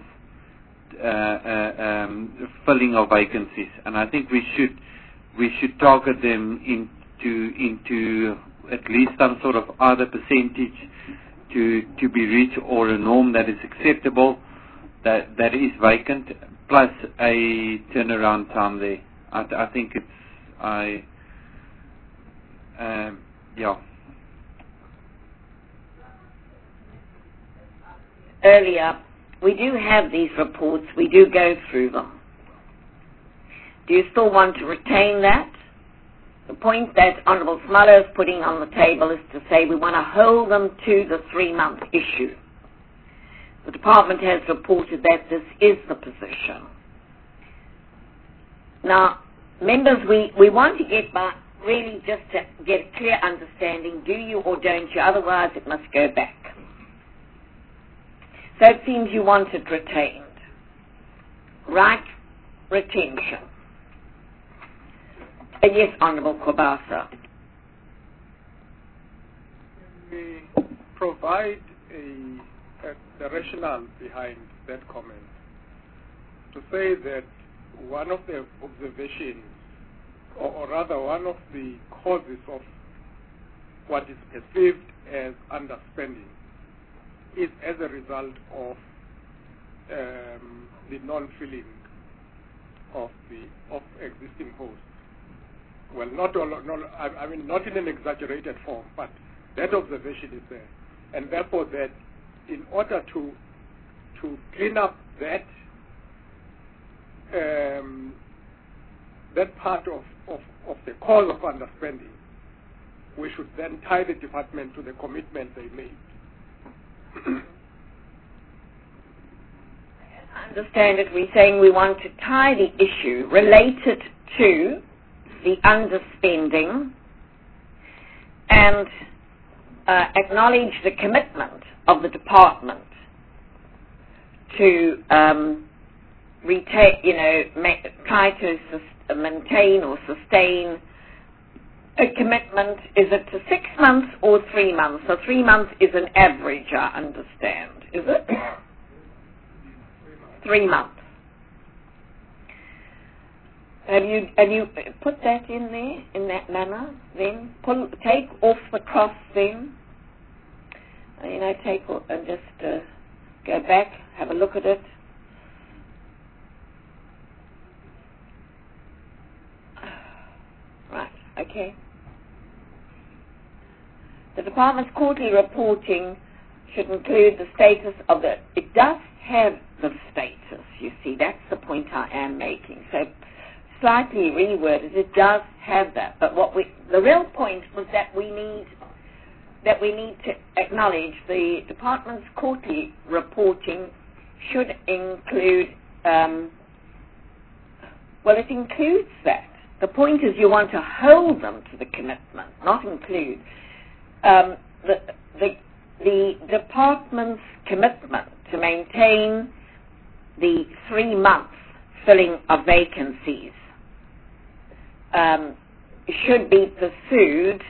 filling of vacancies, and I think we should target them into at least some sort of other percentage to be reached, or a norm that is acceptable that is vacant, plus a turnaround time there. I think yeah. Earlier, we do have these reports, we do go through them. Do you still want to retain that? The point that Honourable Smuller is putting on the table is to say we want to hold them to the 3-month issue. The department has reported that this is the position. Now, members, we want to get back, really just to get a clear understanding, do you or don't you, otherwise it must go back. So it seems you want it retained. Right? Retention. Yes, Honourable Kobasa. We provide the rationale behind that comment to say that one of the observations, or rather one of the causes of what is perceived as underspending, is as a result of the non-filling of existing posts. Well, not in an exaggerated form, but that observation is there, and therefore that in order to clean up that part of the cause of underspending, we should then tie the department to the commitment they made. I understand it. We're saying we want to tie the issue related to the underspending and acknowledge the commitment of the department to try to maintain or sustain a commitment. Is it to 6 months or 3 months? So 3 months is an average, I understand. Is it? 3 months. Have you put that in there in that manner? Then take off the cross. Then take off and just go back, have a look at it. Right. Okay. The department's quarterly reporting should include the status of the. It does have the status. You see, that's the point I am making. So. Slightly reworded, it does have that, but the real point was that we need to acknowledge the department's quarterly reporting should include, it includes that. The point is you want to hold them to the commitment, not include. The department's commitment to maintain the 3-month filling of vacancies should be pursued,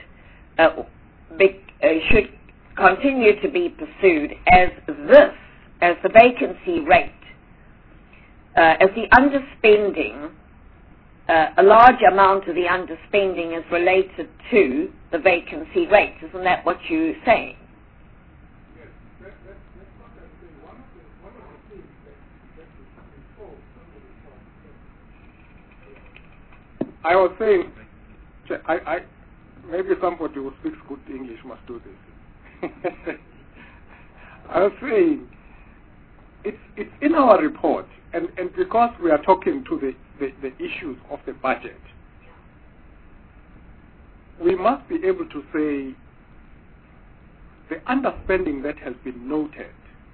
should continue to be pursued as the vacancy rate, as the underspending, a large amount of the underspending is related to the vacancy rate. Isn't that what you're saying? Yes, that's I was saying, maybe somebody who speaks good English must do this. I was saying, it's in our report, and because we are talking to the issues of the budget, we must be able to say the underspending that has been noted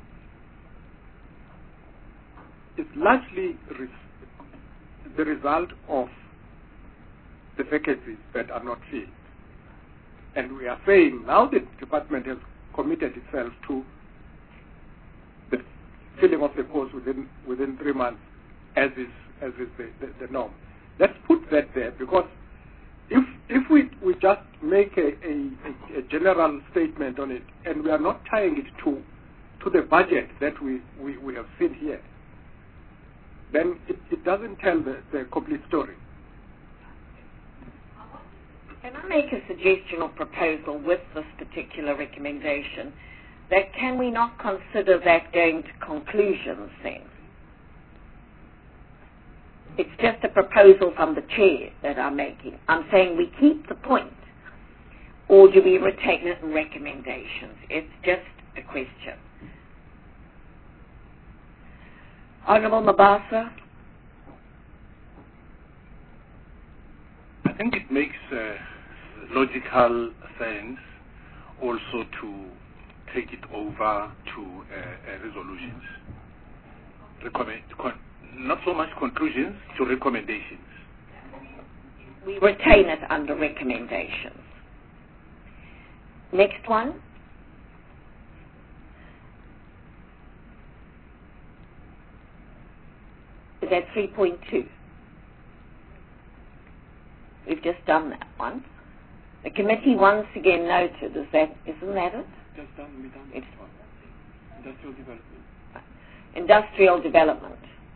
is largely the result of the vacancies that are not filled. And we are saying now the department has committed itself to the filling of the post within 3 months, as is the norm. Let's put that there, because if we just make a general statement on it, and we are not tying it to the budget that we have seen here, then it doesn't tell the complete story. Can I make a suggestion or proposal with this particular recommendation, that can we not consider that going to conclusions then? It's just a proposal from the chair that I'm making. I'm saying we keep the point, or do we retain it in recommendations? It's just a question. Honourable Mabasa? I think it makes logical sense also to take it over to resolutions. Not so much conclusions, to recommendations. We retain it under recommendations. Next one. Is that 3.2? We've just done that one. The committee once again noted, isn't that it? Just done, we done It's this one. Industrial development. Industrial development.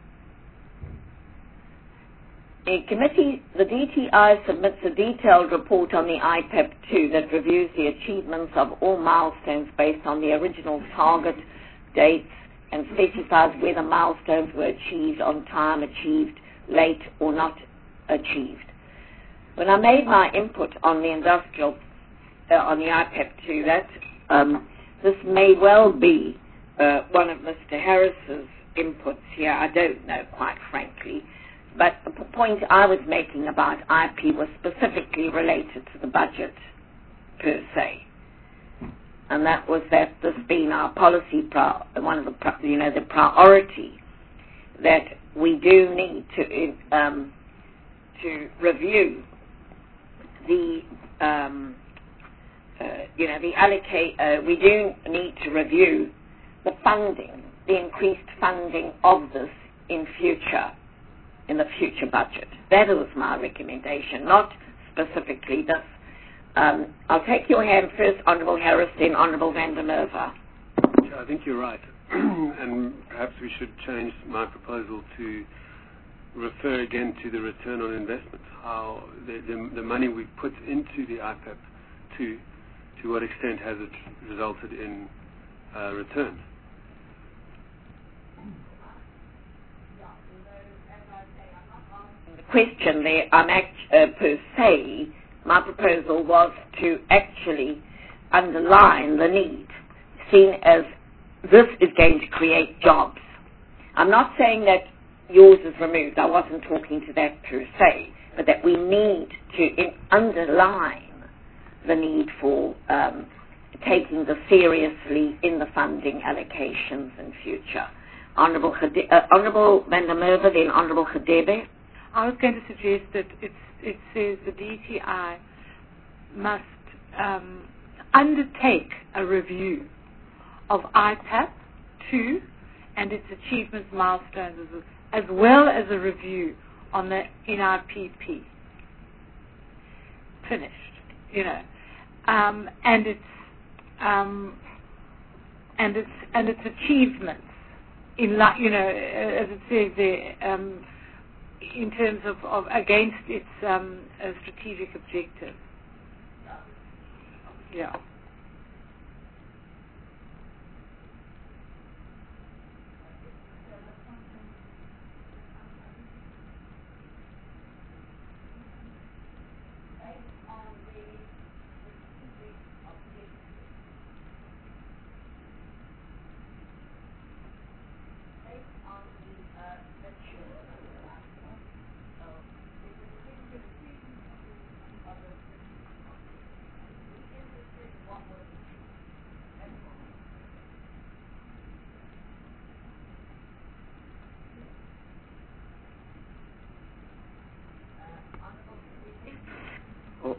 The DTI submits a detailed report on the IPEP 2 that reviews the achievements of all milestones based on the original target dates and specifies whether milestones were achieved on time, achieved late, or not achieved. When I made my input on the industrial, on the IPEP 2, this may well be one of Mr. Harris's inputs here. I don't know, quite frankly. But the point I was making about IP was specifically related to the budget per se. And that was that this being our policy, one of the priority, that we do need to review the we do need to review the funding, the increased funding of this in the future budget. That was my recommendation, not specifically this. I'll take your hand first, Honourable Harris, then Honourable van der Merwe. I think you're right. And perhaps we should change my proposal to refer again to the return on investment, how the money we put into the IPEP to what extent has it resulted in return. The question there, per se, my proposal was to actually underline the need, seen as this is going to create jobs. I'm not saying that yours is removed. I wasn't talking to that per se, but that we need to underline the need for taking this seriously in the funding allocations in future. Honourable van der Merwe, then Honourable Gedebe. I was going to suggest that it says the DTI must undertake a review of IPAP 2 and its achievements milestones, as well as a review on the NIPP. Finished, and its achievements in, as it says there, in terms of against its strategic objectives. Yeah.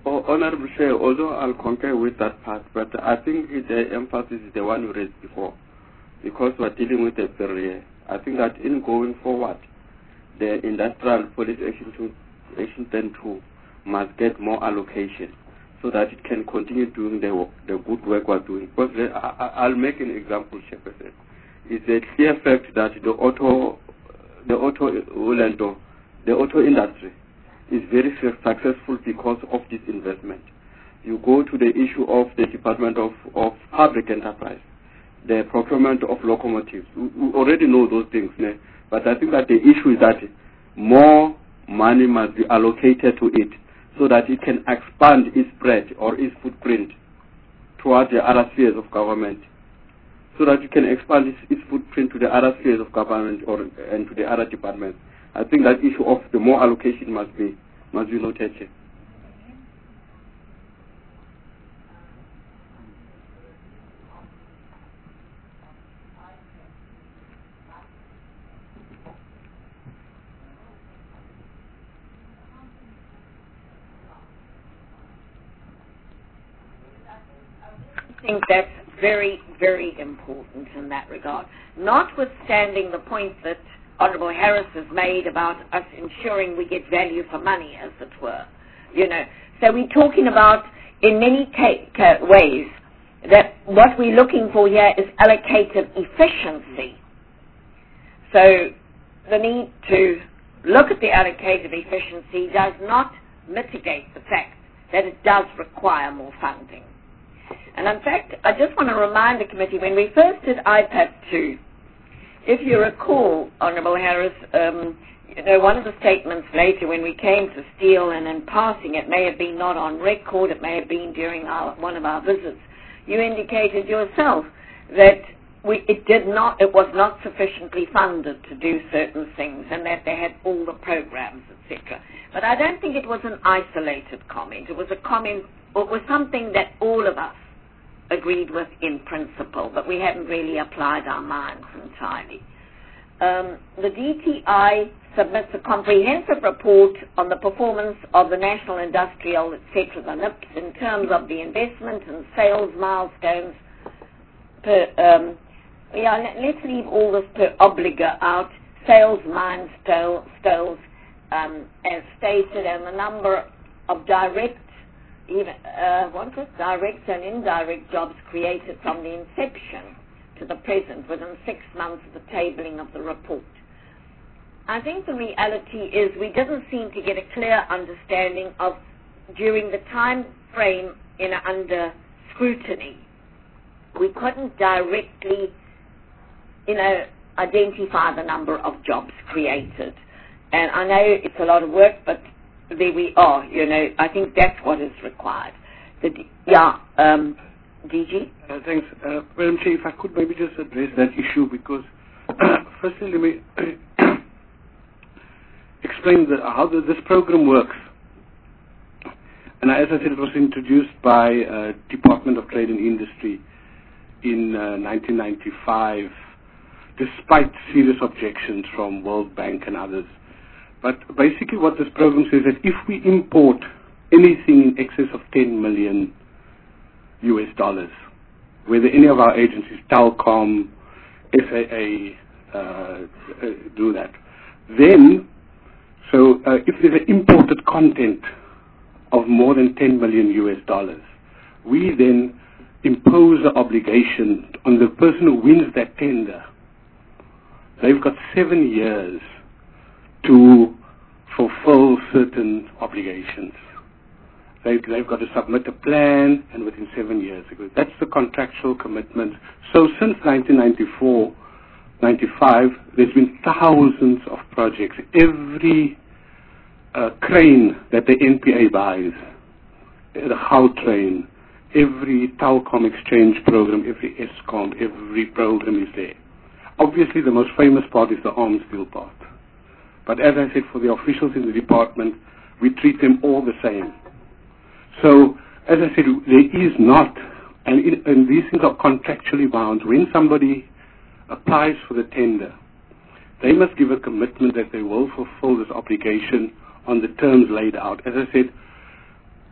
Honorable Chair, although I'll concur with that part, but I think the emphasis is the one you raised before, because we're dealing with a barrier. I think that in going forward, the Industrial Policy Action Plan 2 must get more allocation so that it can continue doing the good work we're doing. Because I'll make an example, Chairperson. It's a clear fact that the auto industry is very successful because of this investment. You go to the issue of the Department of Public Enterprise, the procurement of locomotives. We already know those things, but I think that the issue is that more money must be allocated to it so that it can expand its spread or its footprint towards the other spheres of government, so that it can expand its footprint to the other spheres of government and to the other departments. I think that issue of the more allocation must be noted. I think that's very, very important in that regard. Notwithstanding the point that Honourable Harris has made about us ensuring we get value for money, as it were. So we're talking about, in many ways, that what we're looking for here is allocated efficiency. So the need to look at the allocated efficiency does not mitigate the fact that it does require more funding. And in fact, I just want to remind the committee, when we first did IPAP 2, if you recall, Honourable Harris, one of the statements later when we came to steel, and in passing, it may have been not on record, it may have been during one of our visits, you indicated yourself that it was not sufficiently funded to do certain things, and that they had all the programs, etc. But I don't think it was an isolated comment. It was a comment, it was something that all of us agreed with in principle, but we hadn't really applied our minds entirely. The DTI submits a comprehensive report on the performance of the National Industrial, etc., the NIPS, in terms of the investment and sales milestones. Let's leave all this per obligor out. Sales milestones, as stated, and the number of direct and indirect jobs created from the inception to the present within 6 months of the tabling of the report. I think the reality is we didn't seem to get a clear understanding of, during the time frame under scrutiny, we couldn't directly, identify the number of jobs created. And I know it's a lot of work, but there we are, I think that's what is required. DG? Thanks. Madam Chair, if I could maybe just address that issue, because firstly let me explain how this program works. And as I said, it was introduced by Department of Trade and Industry in 1995, despite serious objections from World Bank and others. But basically what this program says is that if we import anything in excess of $10 million, whether any of our agencies, Telkom, SAA, do that, then, if there's an imported content of more than $10 million, we then impose the obligation on the person who wins that tender. They've got 7 years to fulfill certain obligations. They've got to submit a plan, and within 7 years. That's the contractual commitment. So since 1994, 95, there's been thousands of projects. Every crane that the NPA buys, the Hull train, every Telkom exchange program, every ESCOM, every program is there. Obviously, the most famous part is the arms steel part. But as I said, for the officials in the department, we treat them all the same. So, as I said, there is not, and these things are contractually bound. When somebody applies for the tender, they must give a commitment that they will fulfill this obligation on the terms laid out. As I said,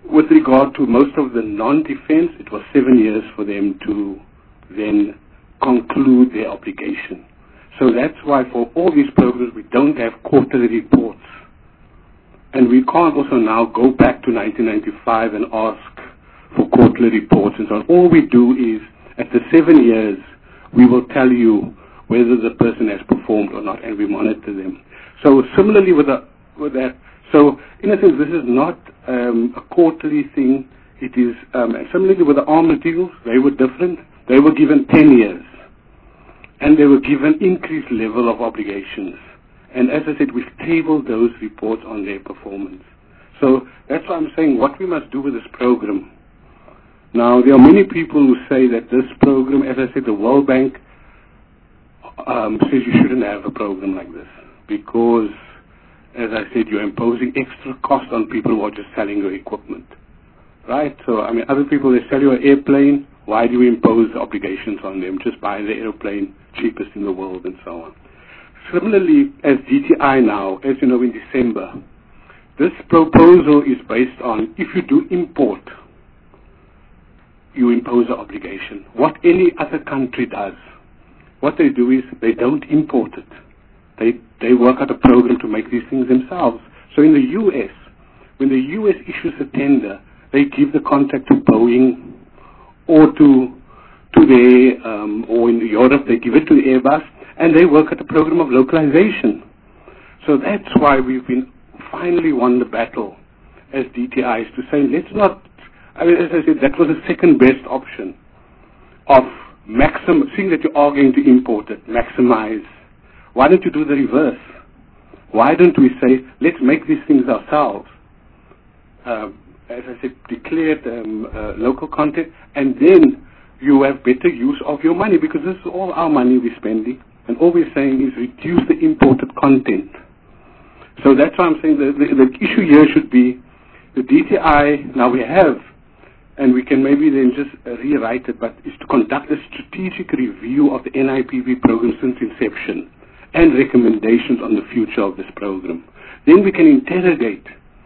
with regard to most of the non-defense, it was 7 years for them to then conclude their obligation. So that's why for all these programs we don't have quarterly reports. And we can't also now go back to 1995 and ask for quarterly reports and so on. All we do is, at the 7 years, we will tell you whether the person has performed or not, and we monitor them. So similarly with that, so in a sense, this is not a quarterly thing. It is, similarly with the armed materials, they were different. They were given 10 years, and they were given increased level of obligations. And as I said, we've tabled those reports on their performance. So that's why I'm saying what we must do with this program. Now, there are many people who say that this program, as I said, the World Bank says you shouldn't have a program like this because, as I said, you're imposing extra cost on people who are just selling your equipment. Right? So, I mean, other people, they sell you an airplane. Why do we impose obligations on them? Just buy the airplane, cheapest in the world, and so on. Similarly, as DTI now, as you know, in December, this proposal is based on if you do import, you impose an obligation. What any other country does, what they do is they don't import it. They work out a program to make these things themselves. So in the U.S., when the U.S. issues a tender, they give the contract to Boeing or to their, or in Europe, they give it to Airbus, and they work at a program of localization. So that's why we've been finally won the battle as DTIs to say, let's not, I mean, as I said, that was the second best option of seeing that you are going to import it, maximize. Why don't you do the reverse? Why don't we say, let's make these things ourselves? As I said, declared local content, and then you have better use of your money, because this is all our money we're spending, and all we're saying is reduce the imported content. So that's why I'm saying the issue here should be the DTI, now we have, and we can maybe then just rewrite it, but is to conduct a strategic review of the NIPP program since inception and recommendations on the future of this program. Then we can interrogate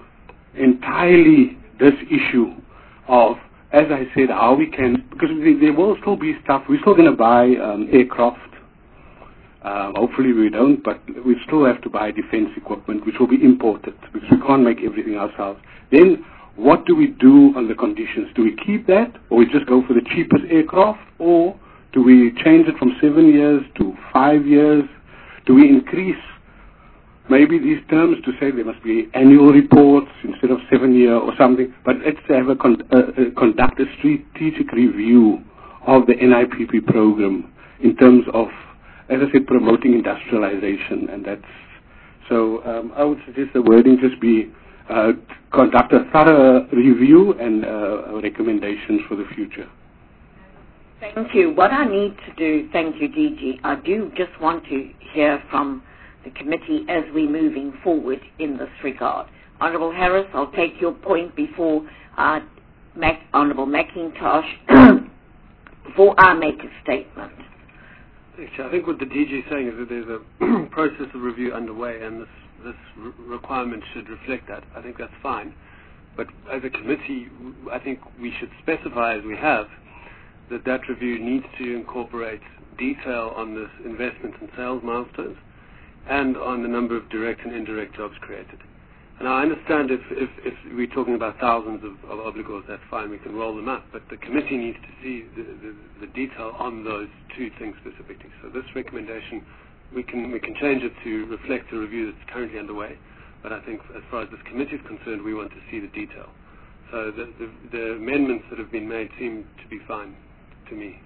entirely this issue of, as I said, how we can, because there will still be stuff, we're still going to buy aircraft. Hopefully we don't, but we still have to buy defense equipment, which will be imported, because we can't make everything ourselves. Then what do we do on the conditions? Do we keep that, or we just go for the cheapest aircraft, or do we change it from 7 years to 5 years? Do we increase maybe these terms to say there must be annual reports instead of 7-year or something? But let's have conduct a strategic review of the NIPP program in terms of, as I said, promoting industrialization, and that's so. I would suggest the wording just be conduct a thorough review and recommendations for the future. Thank you. What I need to do, thank you, DG, I do just want to hear from the committee as we're moving forward in this regard. Honourable Harris, I'll take your point before Honourable McIntosh before I make a statement. Actually, I think what the DG is saying is that there's a process of review underway, and this requirement should reflect that. I think that's fine. But as a committee, I think we should specify, as we have, that review needs to incorporate detail on this investment and sales milestones and on the number of direct and indirect jobs created. And I understand if we're talking about thousands of obligors, that's fine, we can roll them up, but the committee needs to see the detail on those two things specifically. So this recommendation, we can change it to reflect the review that's currently underway, but I think as far as this committee is concerned, we want to see the detail. So the amendments that have been made seem to be fine to me.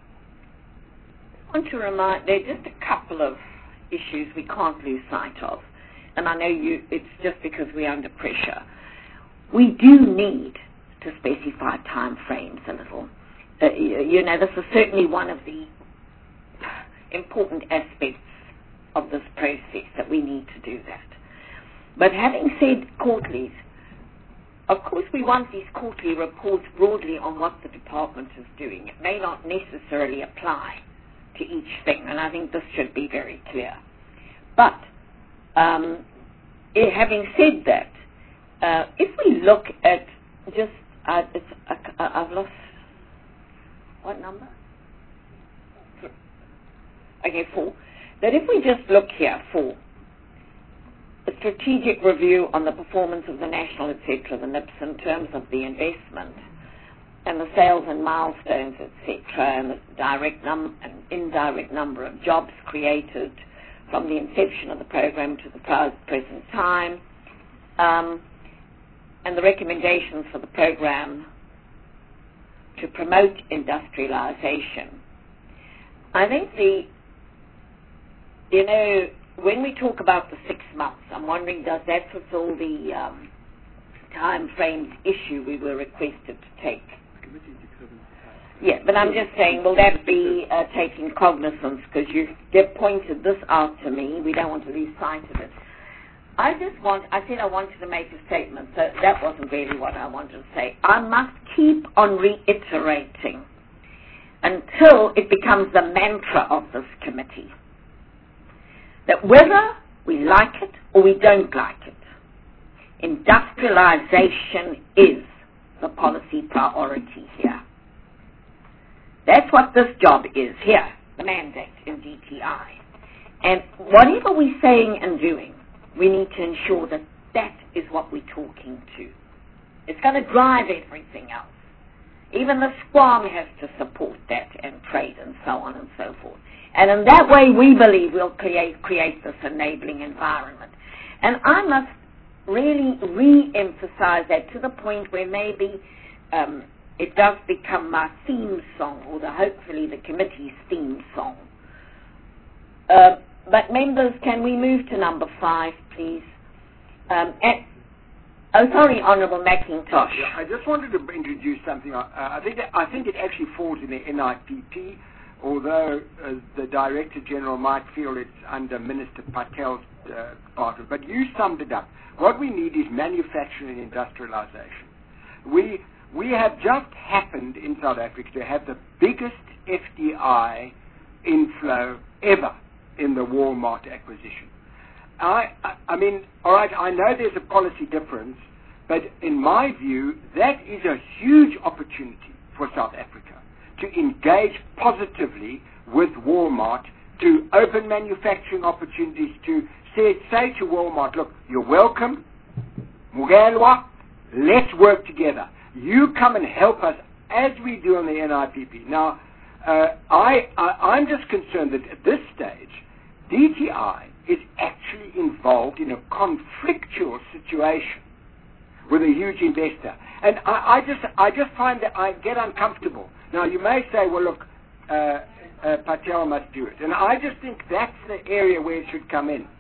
I want to remind, there are just a couple of issues we can't lose sight of. And I know it's just because we're under pressure. We do need to specify time frames a little. This is certainly one of the important aspects of this process, that we need to do that. But having said quarterlies, of course we want these quarterly reports broadly on what the department is doing. It may not necessarily apply to each thing, and I think this should be very clear. But having said that, if we look at just I've lost, what number? Okay, 4. That if we just look here, 4, a strategic review on the performance of the national, etc., the NIPS in terms of the investment and the sales and milestones, etc., and the direct and indirect number of jobs created from the inception of the program to the present time, and the recommendations for the program to promote industrialization. I think when we talk about the 6 months, I'm wondering, does that fulfill the time frames issue we were requested to take? Yeah, but I'm just saying, will that be taking cognizance? Because you've pointed this out to me. We don't want to lose sight of it. I said I wanted to make a statement, so that wasn't really what I wanted to say. I must keep on reiterating until it becomes the mantra of this committee that whether we like it or we don't like it, industrialization is the policy priority here. That's what this job is here, the mandate in DTI. And whatever we're saying and doing, we need to ensure that that is what we're talking to. It's going to drive everything else. Even the Squam has to support that and trade and so on and so forth. And in that way, we believe we'll create this enabling environment. And I must really re-emphasize that to the point where maybe it does become my theme song, or hopefully the committee's theme song. But members, can we move to number 5, please? Sorry, Honourable McIntosh. Yeah, I just wanted to introduce something. I think it actually falls in the NIPP, although the Director General might feel it's under Minister Patel's part of it. But you summed it up. What we need is manufacturing and industrialization. We have just happened in South Africa to have the biggest FDI inflow ever in the Walmart acquisition. I mean, all right, I know there's a policy difference, but in my view, that is a huge opportunity for South Africa to engage positively with Walmart, to open manufacturing opportunities, to say to Walmart, look, you're welcome, Mugelwa, let's work together. You come and help us as we do on the NIPP. Now, I'm just concerned that at this stage, DTI is actually involved in a conflictual situation with a huge investor. And I just find that I get uncomfortable. Now, you may say, well, look, Patel must do it. And I just think that's the area where it should come in.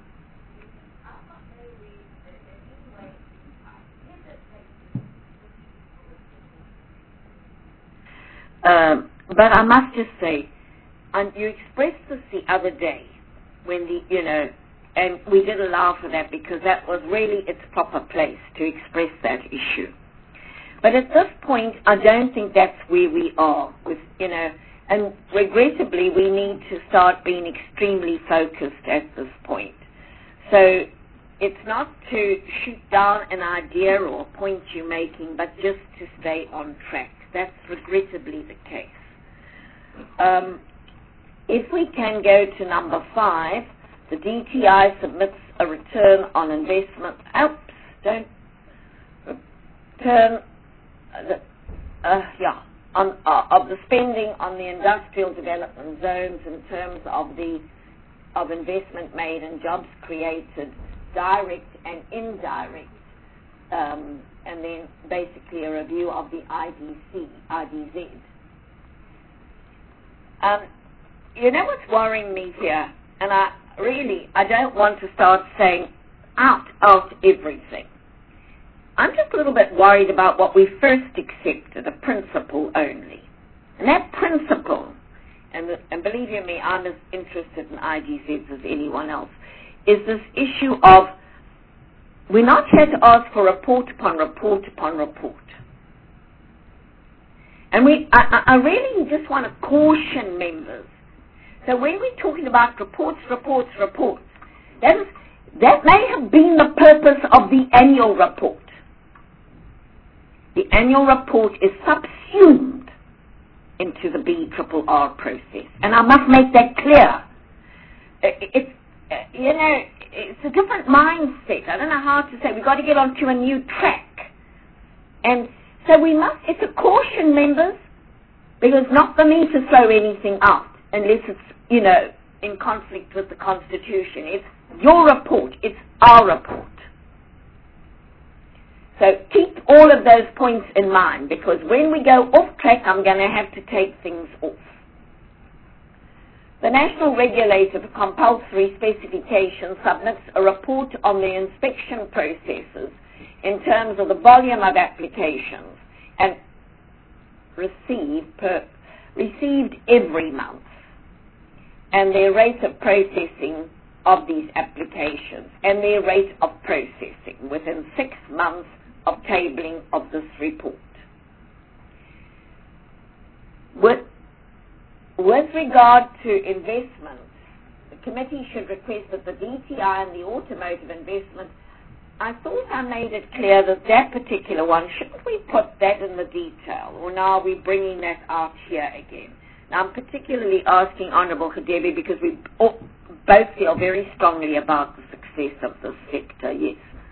But I must just say, and you expressed this the other day, when and we did allow for that because that was really its proper place to express that issue. But at this point, I don't think that's where we are with, and regrettably, we need to start being extremely focused at this point. So it's not to shoot down an idea or a point you're making, but just to stay on track. That's regrettably the case. If we can go to number 5, the DTI submits a return on investment. Of the spending on the industrial development zones in terms of investment made and jobs created, direct and indirect, and then basically a review of the IDZ. What's worrying me here, and I don't want to start saying out everything. I'm just a little bit worried about what we first accepted, a principle only. And that principle, and believe you me, I'm as interested in IDZs as anyone else, is this issue of we're not here to ask for report upon report upon report. And I really just want to caution members. So when we're talking about reports, that may have been the purpose of the annual report. the annual report is subsumed into the BRRR process. And I must make that clear. It's a different mindset. I don't know how to say. We've got to get onto a new track. And so it's a caution, members, because not for me to throw anything out unless it's, in conflict with the Constitution. It's your report. It's our report. So keep all of those points in mind, because when we go off track, I'm going to have to take things off. The National Regulator for Compulsory Specification submits a report on the inspection processes in terms of the volume of applications and received every month, and their rate of processing of these applications and their rate of processing within 6 months of tabling of this report. With regard to investments, the committee should request that the DTI and the automotive investment, I thought I made it clear that particular one, shouldn't we put that in the detail, or now are we bringing that out here again? Now I'm particularly asking Honourable Hadebe because we both feel very strongly about the success of this sector, yes.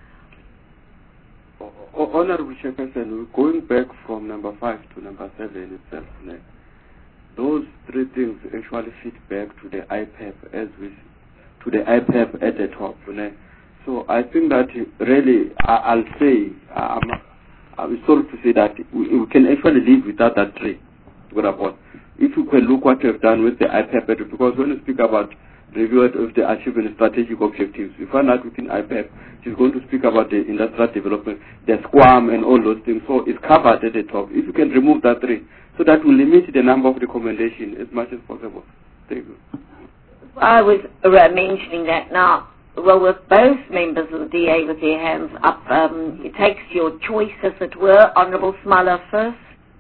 Honourable Chairperson, going back from number 5 to number 7 itself, those 3 things actually feed back to the IPEP to the IPEP at the top. So I think that really, I'll say, I'm sorry to say that we can actually live without that 3. If you can look what we've done with the IPEP, because when you speak about review of the achievement strategic objectives, we find out within IPEP, she's going to speak about the industrial development, the SQUAM and all those things. So it's covered at the top. If you can remove that 3, so that will limit the number of recommendations as much as possible. Thank you. I was mentioning that now. Well, with both members of the DA with their hands up, it takes your choice, as it were. Honourable Smala first.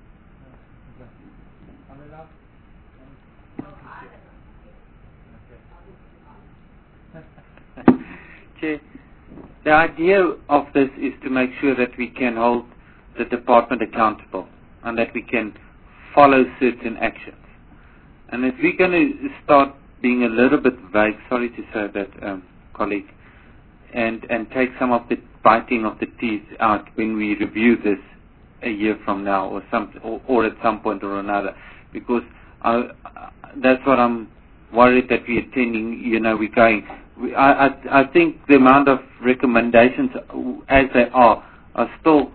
Chair, the idea of this is to make sure that we can hold the department accountable and that we can follow certain actions. And if we're going to start being a little bit vague, sorry to say that, colleague, and take some of the biting of the teeth out when we review this a year from now or at some point or another, because that's what I'm worried that we're attending, we're going. I think the amount of recommendations as they are still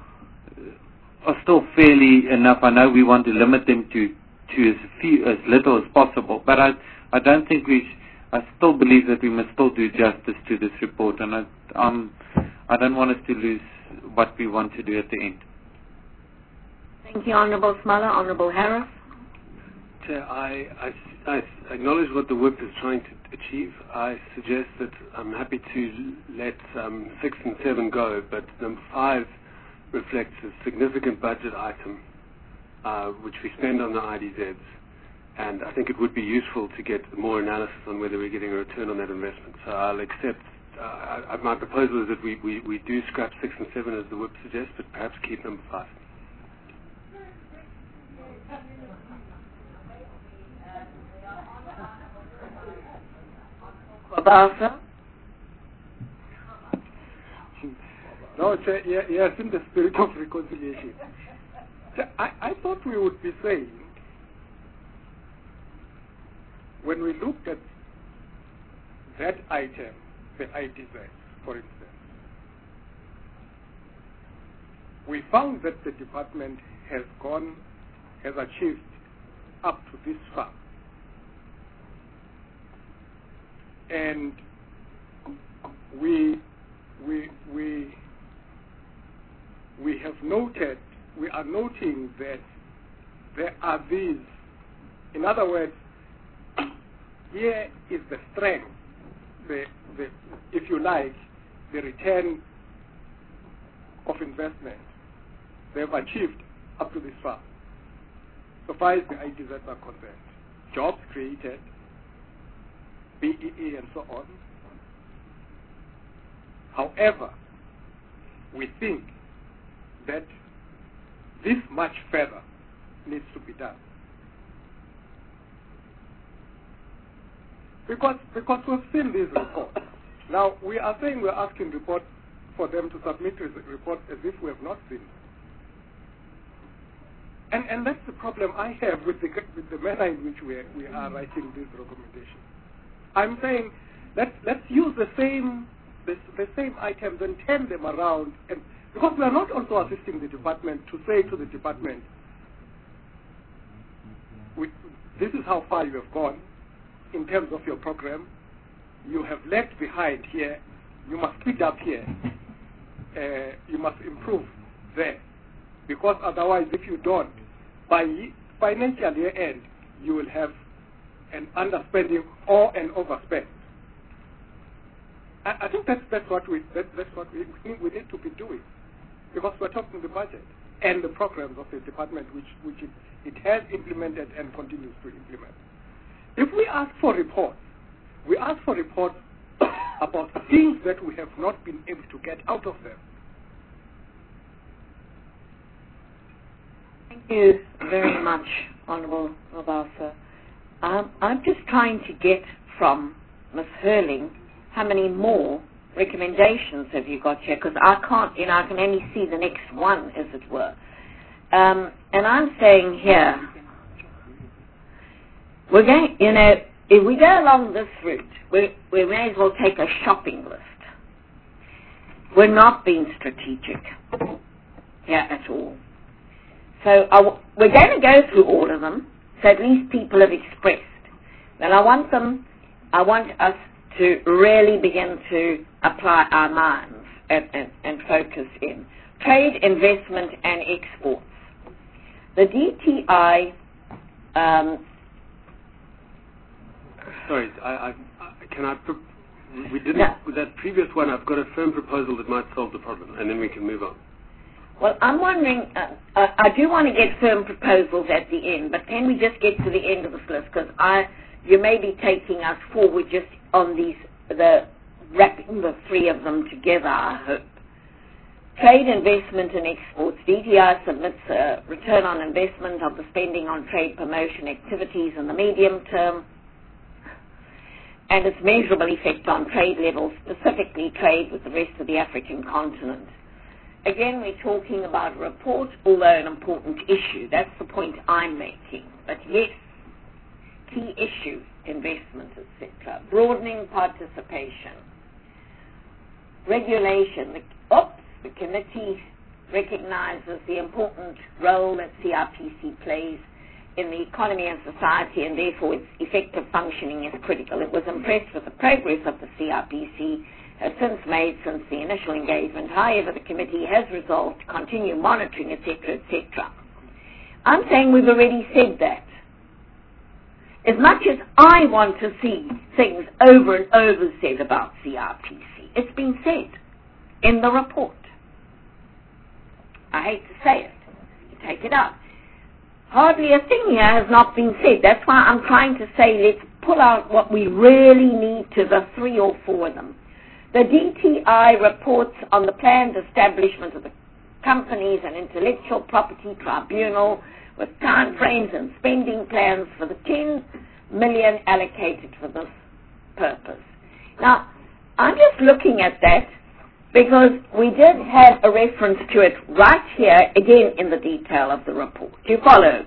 fairly enough. I know we want to limit them to as little as possible, but I don't think I still believe that we must still do justice to this report, and I don't want us to lose what we want to do at the end. Thank you, Honourable Smala. Honourable Harris. Chair, I acknowledge what the whip is trying to achieve. I suggest that I'm happy to let 6 and 7 go, but number 5 reflects a significant budget item which we spend on the IDZs, and I think it would be useful to get more analysis on whether we're getting a return on that investment. So I'll accept, my proposal is that we do scrap 6 and 7 as the whip suggests, but perhaps keep number 5. Babasa? No, yes, in the spirit of reconciliation. I thought we would be saying, when we looked at that item, the IDZ, for instance, we found that the department has achieved up to this far. And we are noting that there are these, in other words, here is the strength, if you like, the return of investment they've achieved up to this far, so far as the IDZs are concerned. Jobs created, BEE and so on. However, we think that this much further needs to be done. Because we've seen these reports. Now, we are saying we're asking for them to submit a report as if we have not seen it. And that's the problem I have with the manner in which we are writing these recommendations. I'm saying let's use the same items and turn them around, and because we are not also assisting the department to say to the department, this is how far you have gone in terms of your program. You have left behind here. You must speed up here. You must improve there. Because otherwise, if you don't, by financial year end, you will have an underspending or an overspend. I think that's what we need to be doing, because we're talking the budget and the programs of the department which it has implemented and continues to implement. If we ask for reports, we ask for reports about things that we have not been able to get out of them. Thank you very much, Honourable Mabasa. I'm just trying to get from Ms. Hurling how many more recommendations have you got here, because I can't, I can only see the next one, as it were. And I'm saying here, we're going, if we go along this route, we may as well take a shopping list. We're not being strategic here at all. So we're going to go through all of them, so at least people have expressed. Then I want us to really begin to apply our minds and focus in. Trade, investment, and exports. The DTI... Sorry, we didn't, with that previous one, I've got a firm proposal that might solve the problem, and then we can move on. Well, I'm wondering, I do want to get firm proposals at the end, but can we just get to the end of this list? Because you may be taking us forward just on wrapping the three of them together, I hope. Trade, investment, and exports. DTI submits a return on investment of the spending on trade promotion activities in the medium term and its measurable effect on trade levels, specifically trade with the rest of the African continent. Again, we're talking about a report, although an important issue. That's the point I'm making. But yes, key issues, investment, etc. Broadening participation. Regulation. The committee recognizes the important role that CRPC plays in the economy and society, and therefore its effective functioning is critical. It was impressed with the progress of the CRPC has since made since the initial engagement. However, the committee has resolved to continue monitoring, etc., etc. I'm saying we've already said that. As much as I want to see things over and over said about CRPC, it's been said in the report. I hate to say it. You take it out. Hardly a thing here has not been said. That's why I'm trying to say let's pull out what we really need to the 3 or 4 of them. The DTI reports on the planned establishment of the Companies and Intellectual Property Tribunal with time frames and spending plans for the 10 million allocated for this purpose. Now, I'm just looking at that because we did have a reference to it right here, again in the detail of the report. Do you follow?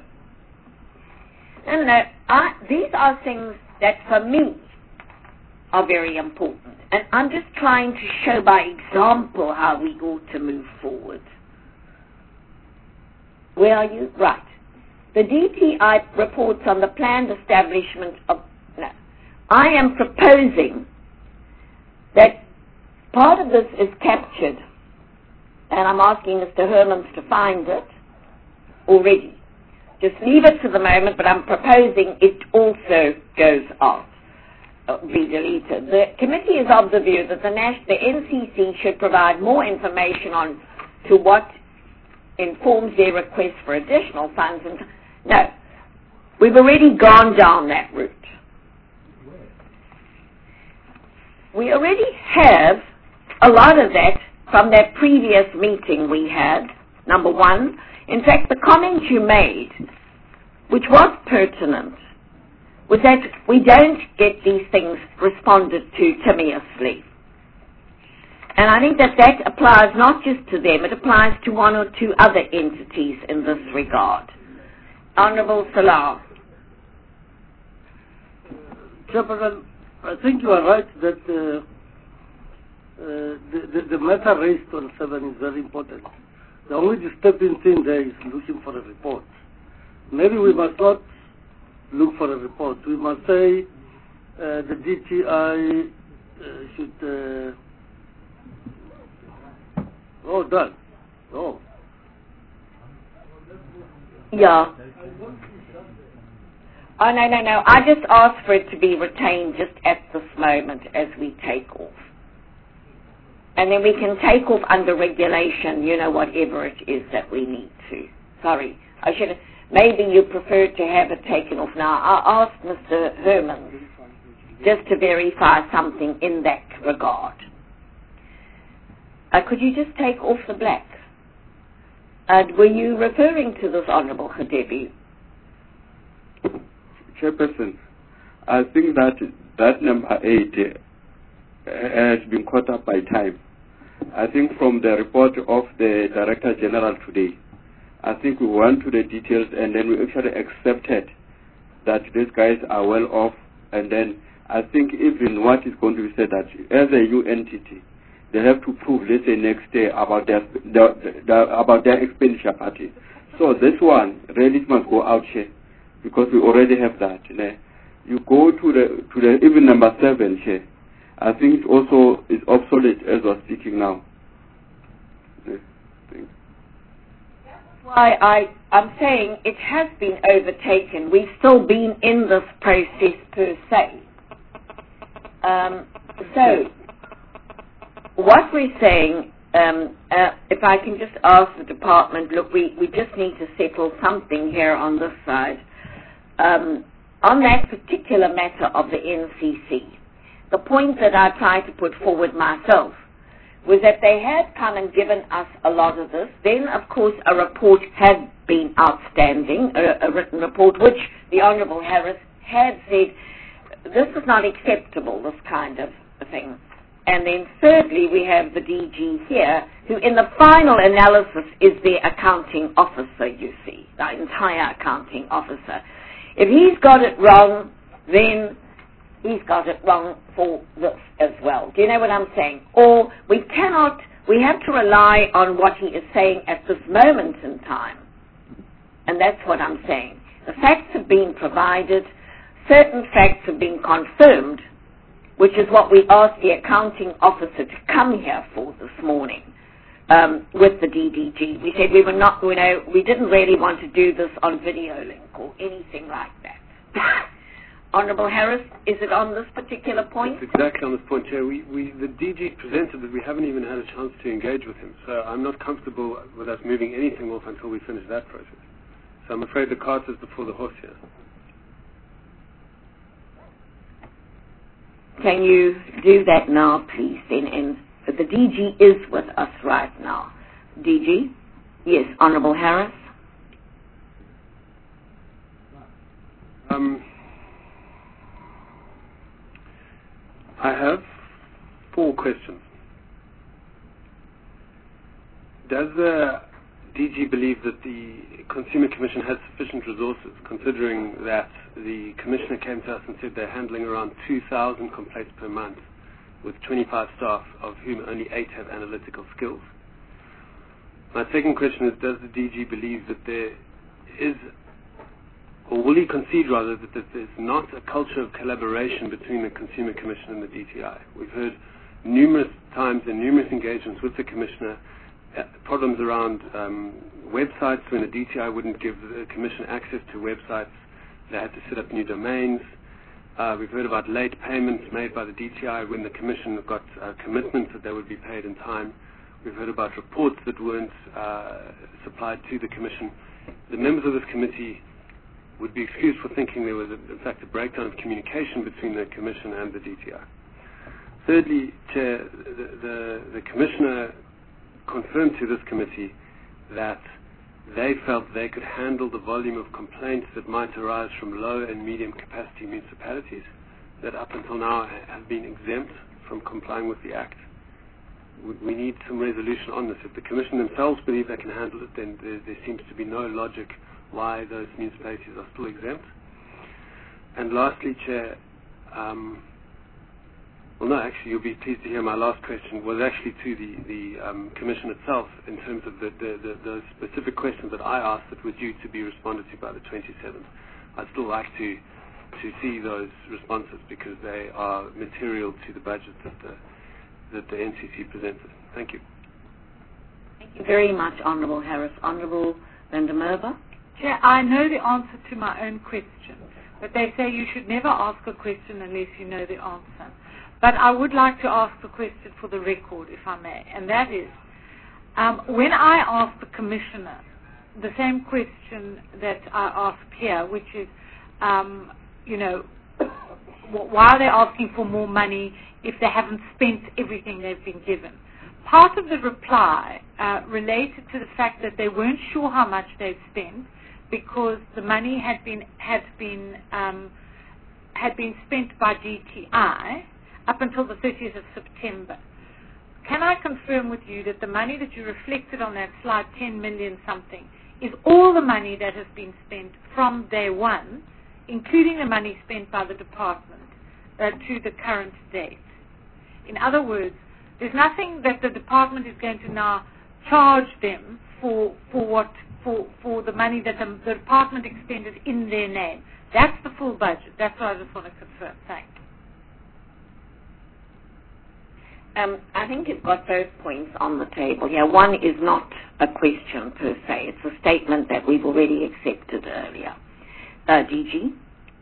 And these are things that, for me, are very important. And I'm just trying to show by example how we ought to move forward. Where are you? Right. The DTI reports on the planned establishment of... No. I am proposing that part of this is captured, and I'm asking Mr. Hermans to find it already. Just leave it for the moment, but I'm proposing it also goes off, be deleted. The committee is of the view that the NCC should provide more information on to what informs their request for additional funds. And no, we've already gone down that route. We already have a lot of that from that previous meeting we had. Number one, In fact, the comment you made, which was pertinent, was that we don't get these things responded to timiously. And I think that applies not just to them, it applies to one or two other entities in this regard. Honourable Salah. Chairperson, I think you are right that the matter raised on 7 is very important. The only disturbing thing there is looking for a report. Maybe we must not look for a report. We must say the DTI should... done. Oh. Yeah. Oh, no. I just asked for it to be retained just at this moment as we take off. And then we can take off under regulation, whatever it is that we need to. Sorry. I should have... Maybe you prefer to have it taken off now. I asked Mr. Herman just to verify something in that regard. Could you just take off the black? Were you referring to this, Honourable Khadebi? Chairperson, I think that number 8 has been caught up by time. I think from the report of the Director General today, I think we went to the details and then we actually accepted that these guys are well off, and then I think even what is going to be said that as a new entity, they have to prove, let's say, next day about their expenditure party. So this one really must go out here because we already have that. You go to the even number 7 here. I think it also is obsolete as we're speaking now. That's why I'm saying it has been overtaken. We've still been in this process per se. So what we're saying, if I can just ask the department, look, we just need to settle something here on this side. On that particular matter of the NCC, the point that I tried to put forward myself was that they had come and given us a lot of this. Then, of course, a report had been outstanding, a written report, which the Honourable Harris had said, this is not acceptable, this kind of thing. And then thirdly, we have the DG here, who in the final analysis is the accounting officer, you see, the entire accounting officer. If he's got it wrong, then he's got it wrong for this as well. Do you know what I'm saying? Or we have to rely on what he is saying at this moment in time. And that's what I'm saying. The facts have been provided, certain facts have been confirmed, which is what we asked the accounting officer to come here for this morning with the DDG. We said we were not, we didn't really want to do this on video link or anything like that. Honourable Harris, is it on this particular point? It's exactly on this point, Chair. The DG presented that we haven't even had a chance to engage with him, so I'm not comfortable with us moving anything off until we finish that process. So I'm afraid the cart is before the horse here. Can you do that now, please, then? And the DG is with us right now. DG? Yes, Honourable Harris? I have 4 questions. Does the DG believe that the Consumer Commission has sufficient resources, considering that the Commissioner came to us and said they're handling around 2,000 complaints per month with 25 staff, of whom only 8 have analytical skills? My second question is, does the DG believe that there is, or will he concede rather, that there's not a culture of collaboration between the Consumer Commission and the DTI? We've heard numerous times in numerous engagements with the Commissioner problems around websites when the DTI wouldn't give the Commission access to websites. They had to set up new domains. We've heard about late payments made by the DTI when the Commission got commitments that they would be paid in time. We've heard about reports that weren't supplied to the Commission. The members of this committee would be excused for thinking there was, in fact, a breakdown of communication between the Commission and the DTI. Thirdly, Chair, the Commissioner confirmed to this committee that they felt they could handle the volume of complaints that might arise from low and medium capacity municipalities that up until now have been exempt from complying with the Act. We need some resolution on this. If the Commission themselves believe they can handle it, then there seems to be no logic why those municipalities are still exempt. And lastly, Chair, well, no, actually, you'll be pleased to hear my last question was actually to the Commission itself in terms of the specific questions that I asked that were due to be responded to by the 27th. I'd still like to see those responses because they are material to the budget that the NCC presented. Thank you. Thank you very much, Honourable Harris. Honourable van der Merwe? Chair, I know the answer to my own question, but they say you should never ask a question unless you know the answer. But I would like to ask the question for the record, if I may, and that is, when I asked the Commissioner the same question that I asked here, which is, why are they asking for more money if they haven't spent everything they've been given? Part of the reply related to the fact that they weren't sure how much they'd spent because the money had been spent by DTI up until the 30th of September. Can I confirm with you that the money that you reflected on that slide, 10 million something, is all the money that has been spent from day one, including the money spent by the department to the current date? In other words, there's nothing that the department is going to now charge them for the money that the department expended in their name. That's the full budget. That's what I just want to confirm. Thanks. I think you've got both points on the table here. One is not a question per se. It's a statement that we've already accepted earlier. DG?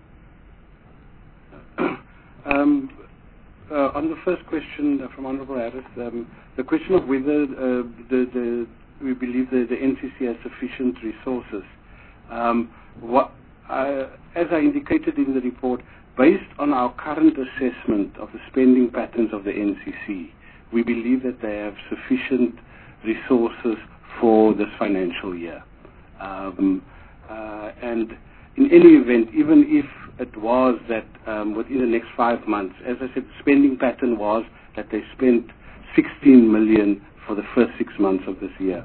On the first question from Honourable Harris, the question of whether we believe the NCC has sufficient resources. As I indicated in the report, based on our current assessment of the spending patterns of the NCC, we believe that they have sufficient resources for this financial year. And in any event, even if it was that within the next 5 months, as I said, the spending pattern was that they spent 16 million for the first 6 months of this year.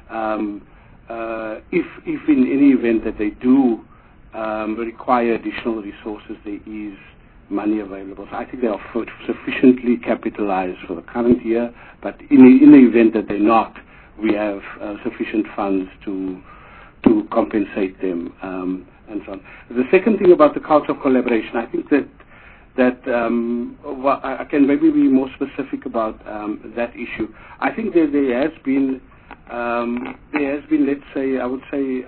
If in any event that they do require additional resources, there is money available. So I think they are sufficiently capitalized for the current year, but in the event that they're not, we have sufficient funds to compensate them and so on. The second thing about the culture of collaboration, I think that I can maybe be more specific about that issue. I think there has been, let's say, I would say,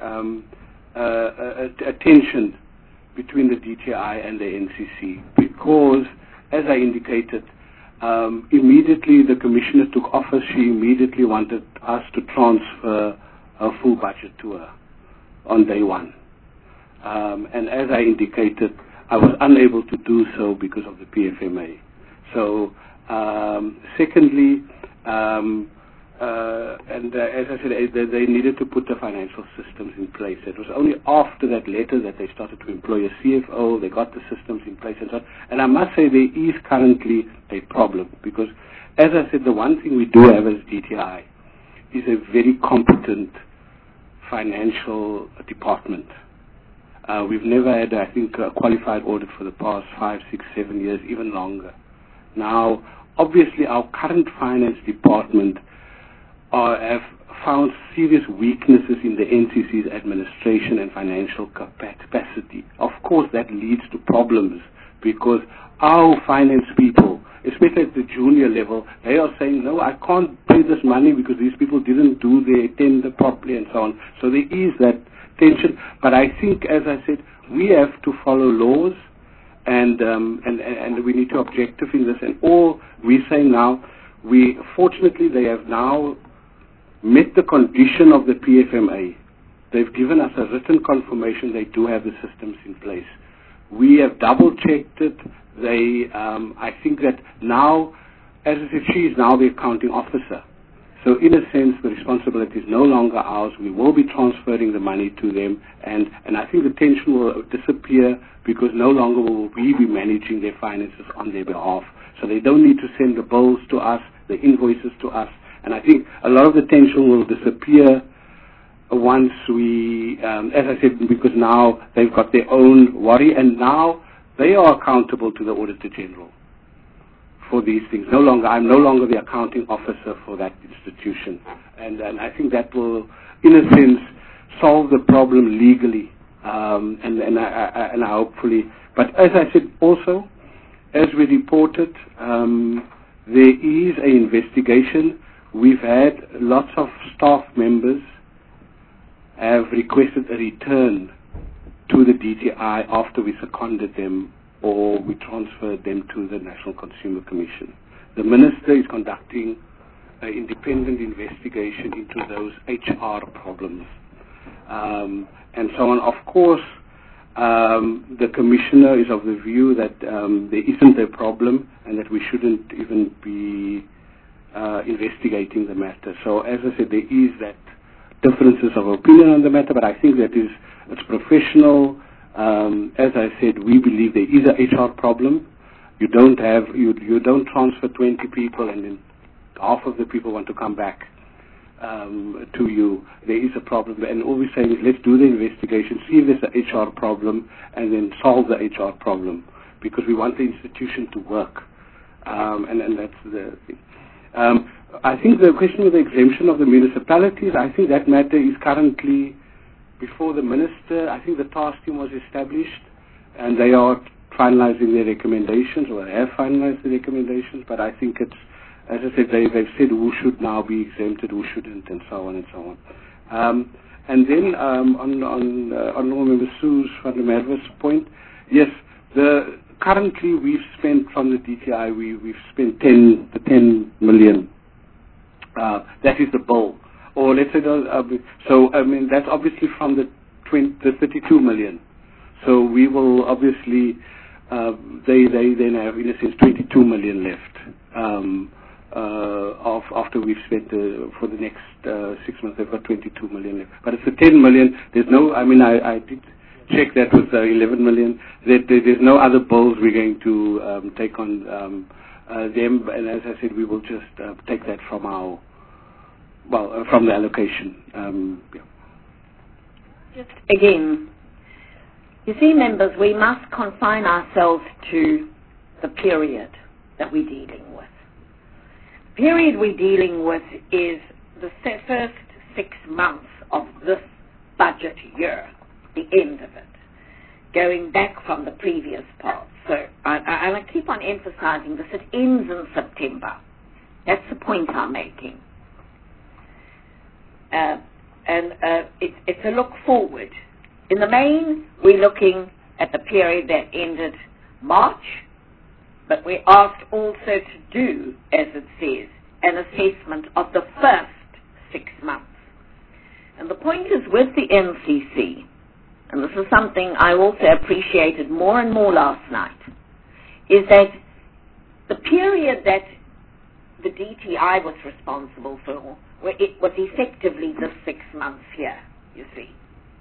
a tension between the DTI and the NCC because, as I indicated, immediately the Commissioner took office, she immediately wanted us to transfer a full budget to her on day one. And as I indicated, I was unable to do so because of the PFMA. So, secondly, and as I said, they needed to put the financial systems in place. It was only after that letter that they started to employ a CFO, they got the systems in place and so on. And I must say there is currently a problem because, as I said, the one thing we do have as DTI is a very competent financial department. We've never had, I think, a qualified audit for the past 5, 6, 7 years, even longer. Now, obviously, our current finance department have found serious weaknesses in the NCC's administration and financial capacity. Of course, that leads to problems because our finance people, especially at the junior level, they are saying, no, I can't pay this money because these people didn't do their tender properly and so on. So there is that tension. But I think, as I said, we have to follow laws and we need to objective in this. And all we're saying now, fortunately, they have now met the condition of the PFMA. They've given us a written confirmation they do have the systems in place. We have double-checked it. I think that now, as I said, she is now the accounting officer. So in a sense, the responsibility is no longer ours. We will be transferring the money to them, and I think the tension will disappear because no longer will we be managing their finances on their behalf. So they don't need to send the bills to us, the invoices to us, and I think a lot of the tension will disappear once we, as I said, because now they've got their own worry, and now they are accountable to the Auditor General for these things. I'm no longer the accounting officer for that institution, and I think that will, in a sense, solve the problem legally, and I hopefully. But as I said, also, as we reported, there is an investigation. We've had lots of staff members have requested a return to the DTI after we seconded them or we transferred them to the National Consumer Commission. The Minister is conducting an independent investigation into those HR problems. And so on. Of course, the Commissioner is of the view that there isn't a problem and that we shouldn't even be investigating the matter. So as I said, there is that differences of opinion on the matter, but I think that it's professional. As I said, we believe there is a HR problem. You don't transfer 20 people and then half of the people want to come back to you. There is a problem, and all we're saying is let's do the investigation, see if there's an HR problem, and then solve the HR problem, because we want the institution to work, and that's the thing. I think the question of the exemption of the municipalities, I think that matter is currently before the Minister. I think the task team was established, and they are finalizing their recommendations, or have finalized the recommendations, but I think it's, as I said, they've said who should now be exempted, who shouldn't, and so on and so on. And then on Honourable Member Suze van der Merwe's point, yes, currently we've spent from the DTI, we've spent 10 million. That is the bill. Or let's say, so I mean, that's obviously from the 32 million. So we will obviously, they then have, in a sense, 22 million left. After we've spent for the next 6 months, they've got 22 million left. But it's the 10 million. There's no, I mean, I did check that with 11 million. There's no other bills we're going to take on them. And as I said, we will just take that from our, from the allocation. Yeah. Just again, you see, members, we must confine ourselves to the period that we're dealing with. The period we're dealing with is the first 6 months of this budget year, the end of it, going back from the previous part. So I keep on emphasizing this. It ends in September. That's the point I'm making. And it's a look forward. In the main, we're looking at the period that ended March, but we're asked also to do, as it says, an assessment of the first 6 months. And the point is with the NCC, and this is something I also appreciated more and more last night, is that the period that the DTI was responsible for, where it was effectively the 6 months here, you see.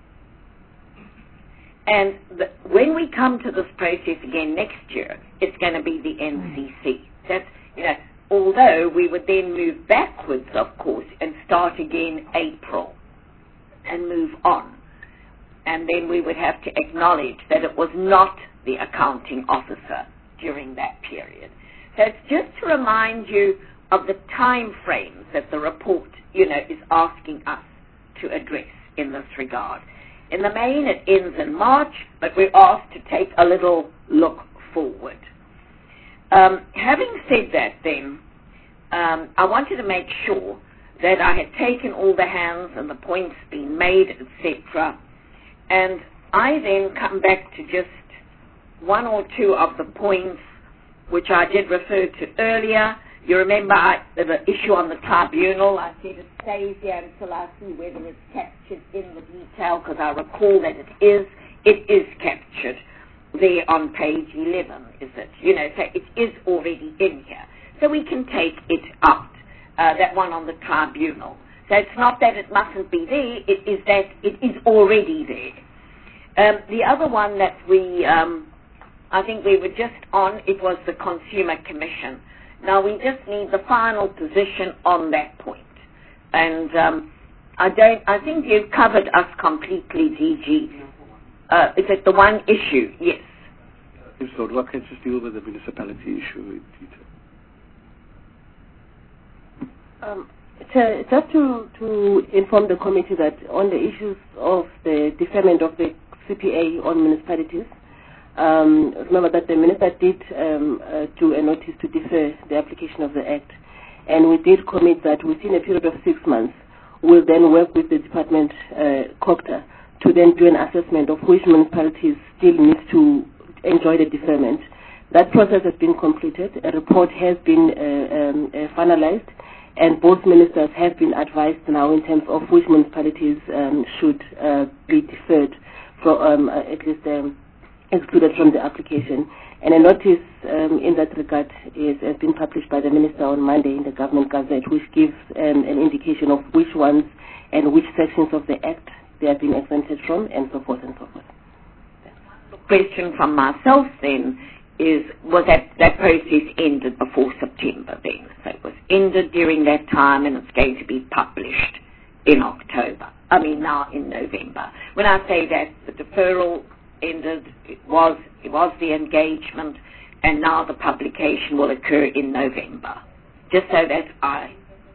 And when we come to this process again next year, it's going to be the NCC. That's, although we would then move backwards, of course, and start again April and move on. And then we would have to acknowledge that it was not the accounting officer during that period. So it's just to remind you of the time frames that the report, is asking us to address in this regard. In the main, it ends in March, but we're asked to take a little look forward. Having said that, then, I wanted to make sure that I had taken all the hands and the points being made, etc. And I then come back to just one or two of the points which I did refer to earlier. You remember the issue on the tribunal. I said it stays here until I see whether it's captured in the detail, because I recall that it is captured there on page 11, is it? So it is already in here. So we can take it out that one on the tribunal. So it's not that it mustn't be there, it is that it is already there. The other one that we, I think we were just on, it was the Consumer Commission. Now we just need the final position on that point. And I think you've covered us completely, DG. Is it the one issue? Yes. If so, what can just deal with the municipality issue? Just to inform the committee that on the issues of the deferment of the CPA on municipalities, remember that the minister did do a notice to defer the application of the Act, and we did commit that within a period of 6 months, we'll then work with the department, COGTA, to then do an assessment of which municipalities still need to enjoy the deferment. That process has been completed. A report has been finalized, and both ministers have been advised now in terms of which municipalities should be deferred, from, at least excluded from the application. And a notice in that regard has been published by the minister on Monday in the Government Gazette, which gives an indication of which ones and which sections of the Act they are being exempted from, and so forth and so forth. The question from myself then is, was that process ended before September then? So it was ended during that time, and it's going to be published in October. I mean now in November. When I say that the deferral ended, it was the engagement, and now the publication will occur in November. Just so that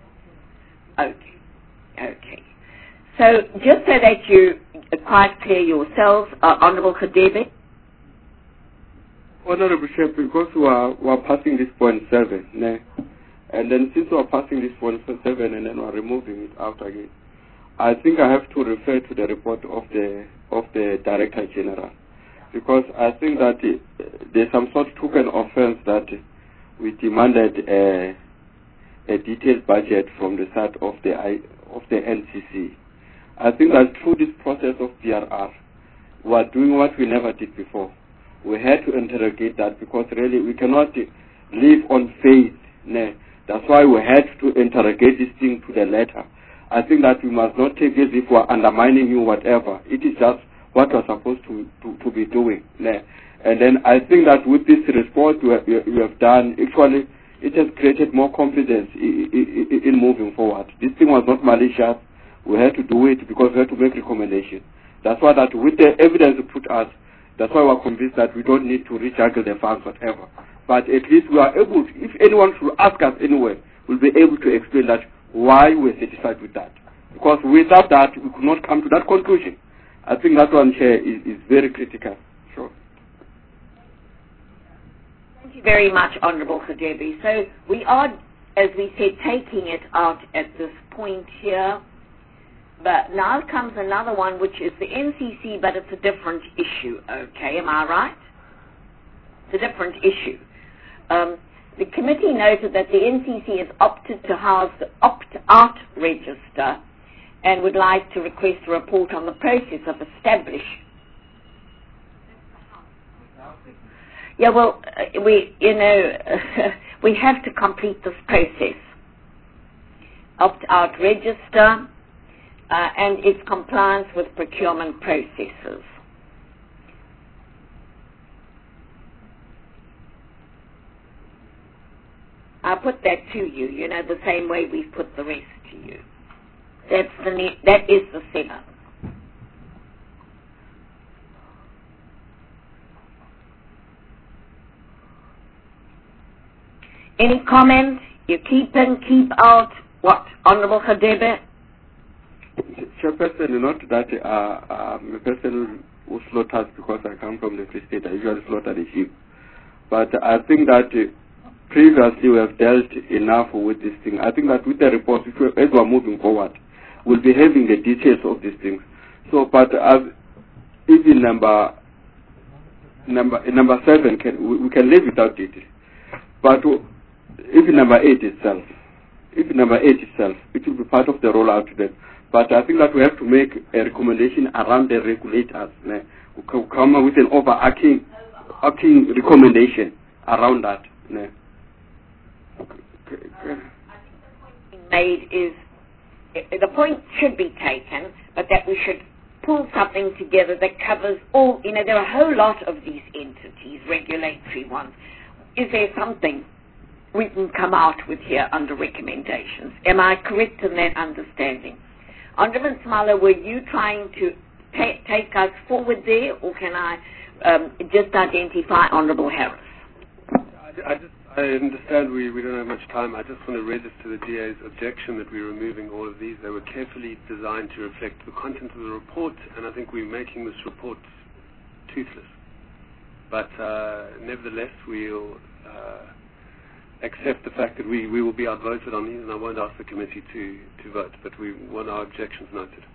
okay. So just so that you are quite clear yourselves, Honourable Hadebe. Honourable Chair, because we are passing this point 7, né? And then since we are passing this point 7 and then we are removing it out again, I think I have to refer to the report of the Director General, because I think that there's some sort of token offense that we demanded a detailed budget from the side of the NCC. I think that through this process of DRR, we are doing what we never did before. We had to interrogate that, because really we cannot live on faith. Né? That's why we had to interrogate this thing to the letter. I think that we must not take it as if we are undermining you, whatever. It is just what we are supposed to be doing. Né? And then I think that with this response we have done, actually it has created more confidence in moving forward. This thing was not malicious. We had to do it because we had to make recommendations. That's why that with the evidence you put us, that's why we're convinced that we don't need to rejuggle the funds, whatever. But at least we are able to, if anyone should ask us anyway, we'll be able to explain that why we're satisfied with that. Because without that, we could not come to that conclusion. I think that one, Chair, is very critical. Sure. Thank you very much, Honourable Hadebe. So we are, as we said, taking it out at this point here. But now comes another one, which is the NCC, but it's a different issue, okay? Am I right? It's a different issue. The committee noted that the NCC has opted to house the opt-out register and would like to request a report on the process of establishing. Yeah, well, we have to complete this process. Opt-out register. And its compliance with procurement processes. I put that to you, the same way we've put the rest to you. That is the setup. Any comment? You keep in, keep out. What, Honourable Hadebe? Chairperson, not that I'm a person who slaughters because I come from the Free State. I usually slaughter the sheep. But I think that previously we have dealt enough with this thing. I think that with the report, as we are moving forward, we'll be having the details of these things. So, but as even number 7, we can live without detail. But even number 8 itself, it will be part of the rollout then. But I think that we have to make a recommendation around the regulators. We come up with an overarching recommendation around that. made is the point should be taken, but that we should pull something together that covers all, there are a whole lot of these entities, regulatory ones. Is there something we can come out with here under recommendations? Am I correct in that understanding? Honourable Smala, were you trying to take us forward there, or can I just identify Honourable Harris? I understand we don't have much time. I just want to register the DA's objection that we're removing all of these. They were carefully designed to reflect the content of the report, and I think we're making this report toothless. But nevertheless, we'll accept the fact that we will be outvoted on these, and I won't ask the committee to vote, but we want our objections noted.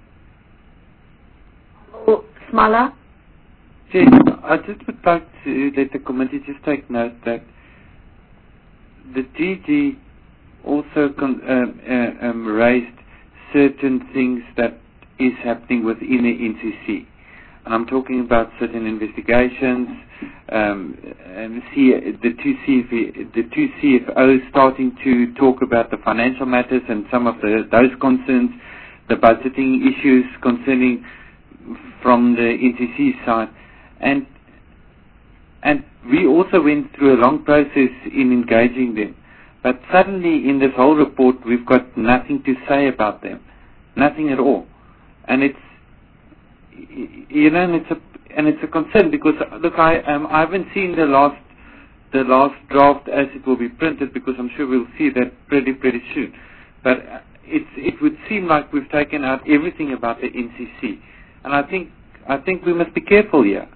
Smala? Chair, I just would like to let the committee just take note that the DG also raised certain things that is happening within the NCC. And I'm talking about certain investigations, and the two CFOs starting to talk about the financial matters and some of those concerns, the budgeting issues concerning from the NCC side. And we also went through a long process in engaging them. But suddenly in this whole report, we've got nothing to say about them. Nothing at all. And it's, and it's a concern because, look, I haven't seen the last draft as it will be printed, because I'm sure we'll see that pretty soon. But it would seem like we've taken out everything about the NCC. And I think we must be careful here.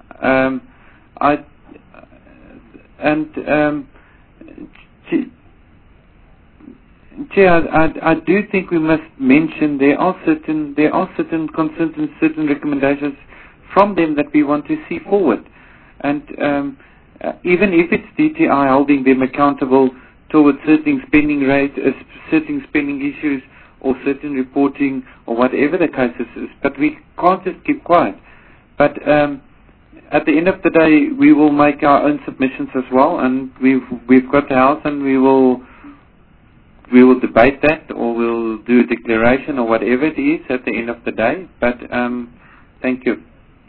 Chair, I do think we must mention there are certain concerns and certain recommendations from them that we want to see forward, and even if it's DTI holding them accountable towards certain spending rates, certain spending issues, or certain reporting, or whatever the case is, but we can't just keep quiet. But at the end of the day, we will make our own submissions as well, and we've got the House, and we will debate that, or we'll do a declaration, or whatever it is at the end of the day. But thank you.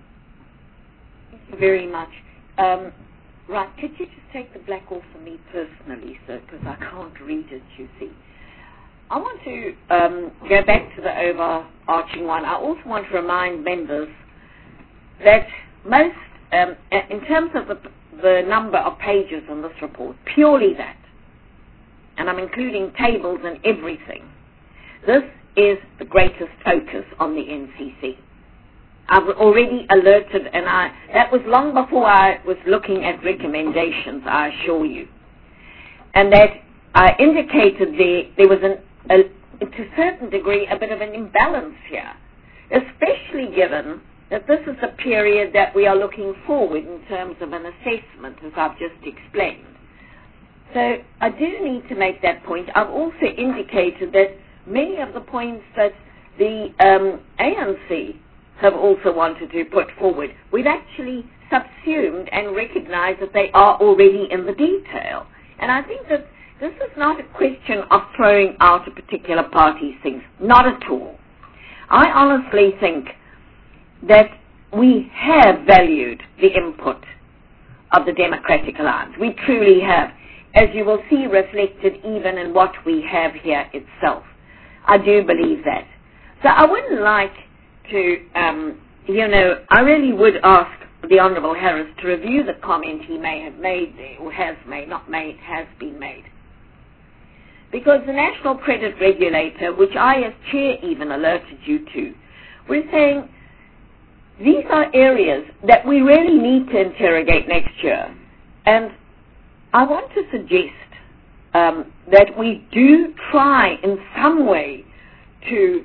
Thank you very much. Right, could you just take the black off for me personally, sir, because I can't read it, you see. I want to go back to the overarching one. I also want to remind members that most, in terms of the number of pages in this report, purely that, and I'm including tables and everything, this is the greatest focus on the NCC. I've already alerted, and that was long before I was looking at recommendations, I assure you. And that I indicated there was to a certain degree, a bit of an imbalance here, especially given that this is a period that we are looking forward in terms of an assessment, as I've just explained. So I do need to make that point. I've also indicated that many of the points that the ANC have also wanted to put forward, we've actually subsumed and recognized that they are already in the detail. And I think that this is not a question of throwing out a particular party's things. Not at all. I honestly think that we have valued the input of the Democratic Alliance. We truly have, as you will see reflected even in what we have here itself. I do believe that. So I wouldn't like to, I really would ask the Honourable Harris to review the comment he may have made there, or has been made. Because the National Credit Regulator, which I as Chair even alerted you to, we're saying these are areas that we really need to interrogate next year. And I want to suggest that we do try in some way to,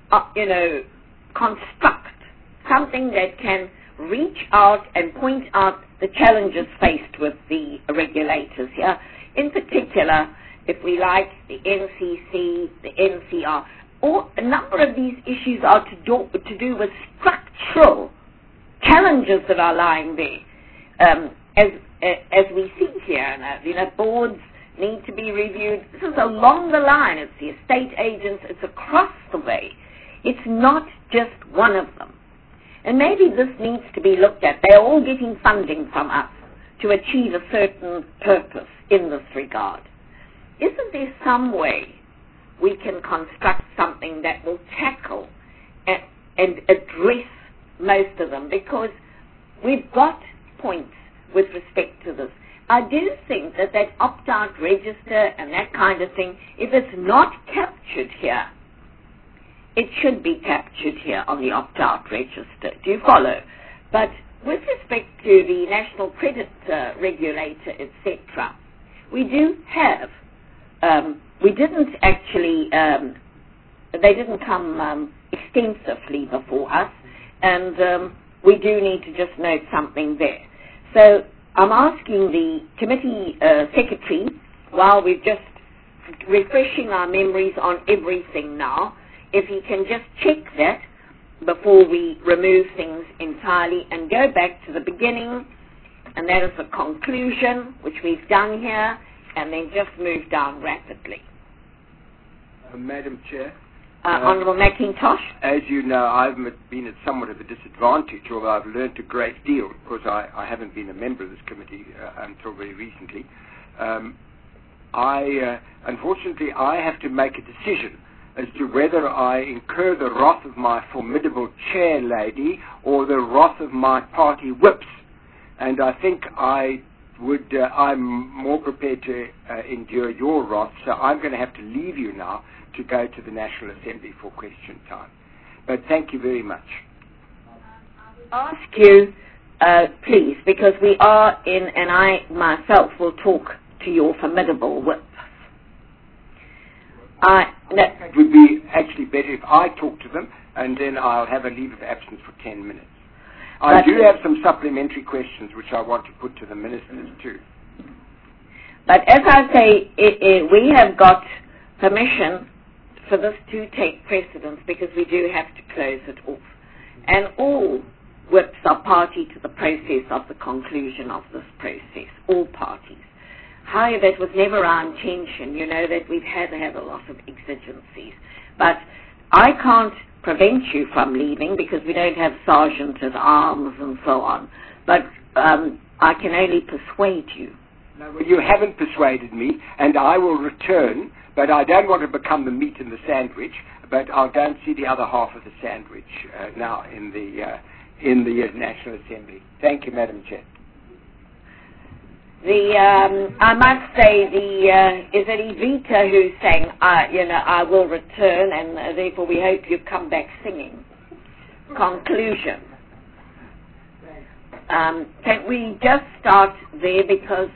construct something that can reach out and point out the challenges faced with the regulators here. In particular, if we like, the NCC, the NCR, or a number of these issues are to do with structural challenges that are lying there. As we see here, boards, need to be reviewed. This is along the line. It's the estate agents. It's across the way. It's not just one of them. And maybe this needs to be looked at. They're all getting funding from us to achieve a certain purpose in this regard. Isn't there some way we can construct something that will tackle and address most of them? Because we've got points with respect to this. I do think that opt-out register and that kind of thing, if it's not captured here, it should be captured here on the opt-out register. Do you follow? But with respect to the National Credit Regulator, etc., we do have, we didn't actually, they didn't come extensively before us, and we do need to just note something there. So I'm asking the committee secretary, while we're just refreshing our memories on everything now, if he can just check that before we remove things entirely and go back to the beginning, and that is the conclusion, which we've done here, and then just move down rapidly. Madam Chair. Honourable McIntosh. As you know, I've been at somewhat of a disadvantage, although I've learned a great deal, because I haven't been a member of this committee until very recently. Unfortunately, I have to make a decision as to whether I incur the wrath of my formidable chair lady or the wrath of my party whips. And I think I'm more prepared to endure your wrath, so I'm going to have to leave you now to go to the National Assembly for question time. But thank you very much. Ask you, please, because we are in, and I myself will talk to your formidable whips. It would be actually better if I talk to them, and then I'll have a leave of absence for 10 minutes. I do have some supplementary questions which I want to put to the ministers too. But as I say, we have got permission for this to take precedence because we do have to close it off. And all whips are party to the process of the conclusion of this process, all parties. However, it was never our intention, that we've had to have a lot of exigencies. But I can't prevent you from leaving because we don't have sergeant at arms and so on. But I can only persuade you. No, well, you haven't persuaded me, and I will return, but I don't want to become the meat in the sandwich, but I'll go and see the other half of the sandwich now in the National Assembly. Thank you, Madam Chair. I must say, is it Evita who's saying, I will return, and therefore we hope you come back singing. Conclusion. Can we just start there, because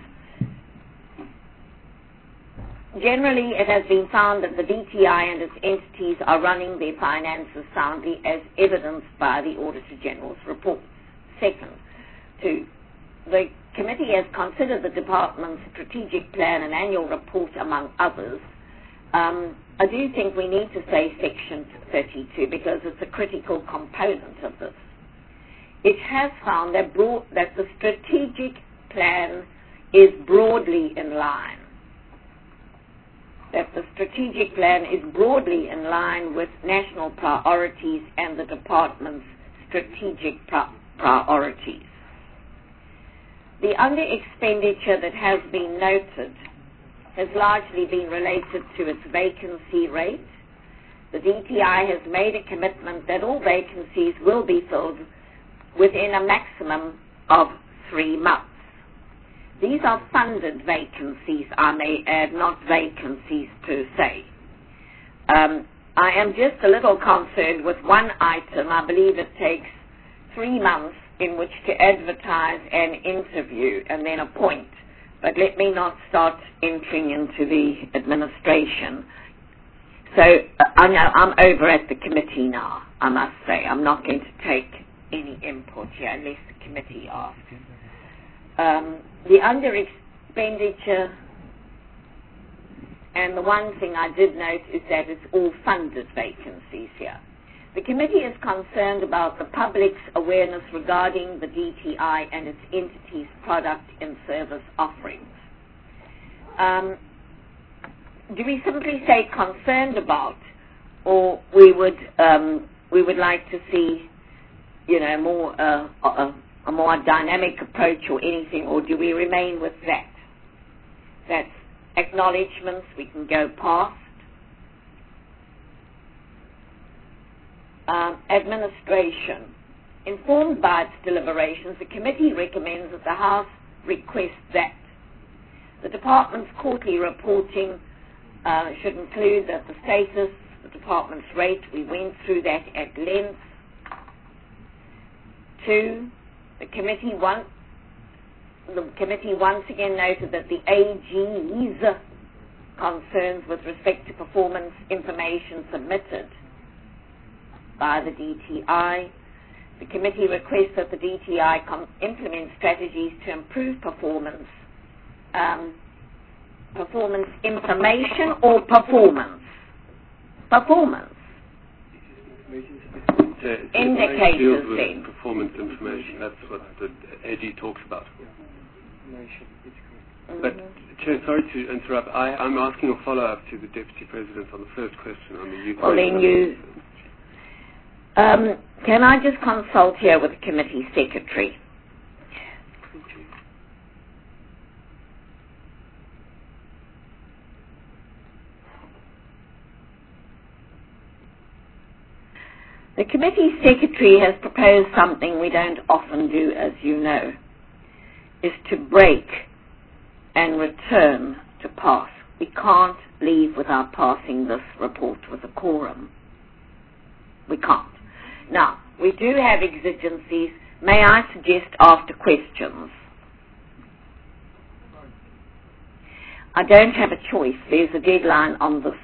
generally it has been found that the DTI and its entities are running their finances soundly, as evidenced by the Auditor General's report. Second, the committee has considered the department's strategic plan and annual report, among others. I do think we need to say Section 32 because it's a critical component of this. It has found that the strategic plan is broadly in line. That the strategic plan is broadly in line with national priorities and the department's strategic priorities. The under-expenditure that has been noted has largely been related to its vacancy rate. The DTI has made a commitment that all vacancies will be filled within a maximum of 3 months. These are funded vacancies, I may add, not vacancies per se. I am just a little concerned with one item. I believe it takes 3 months in which to advertise and interview and then appoint. But let me not start entering into the administration. So I know I'm over at the committee now, I must say. I'm not going to take any input here unless the committee asks. The under-expenditure, and the one thing I did note is that it's all funded vacancies here. The committee is concerned about the public's awareness regarding the DTI and its entities' product and service offerings. do we simply say concerned about, or we would like to see, more a more dynamic approach or anything, or do we remain with that? That's acknowledgements we can go past. Administration. Informed by its deliberations, the committee recommends that the House request that the Department's quarterly reporting should include that the status, the Department's rate, we went through that at length. 2, the committee once again noted that the AG's concerns with respect to performance information submitted by the DTI. The committee requests that the DTI implement strategies to improve performance information or performance? Performance. Indicators deals with then. Performance information, that's what the AG talks about. But, Chair, sorry to interrupt. I'm asking a follow-up to the Deputy President on the first question on the UK. Well, then you... can I just consult here with the committee secretary? The committee secretary has proposed something we don't often do, as you know, is to break and return to pass. We can't leave without passing this report with a quorum. We can't. Now, we do have exigencies. May I suggest after questions? I don't have a choice. There's a deadline on this.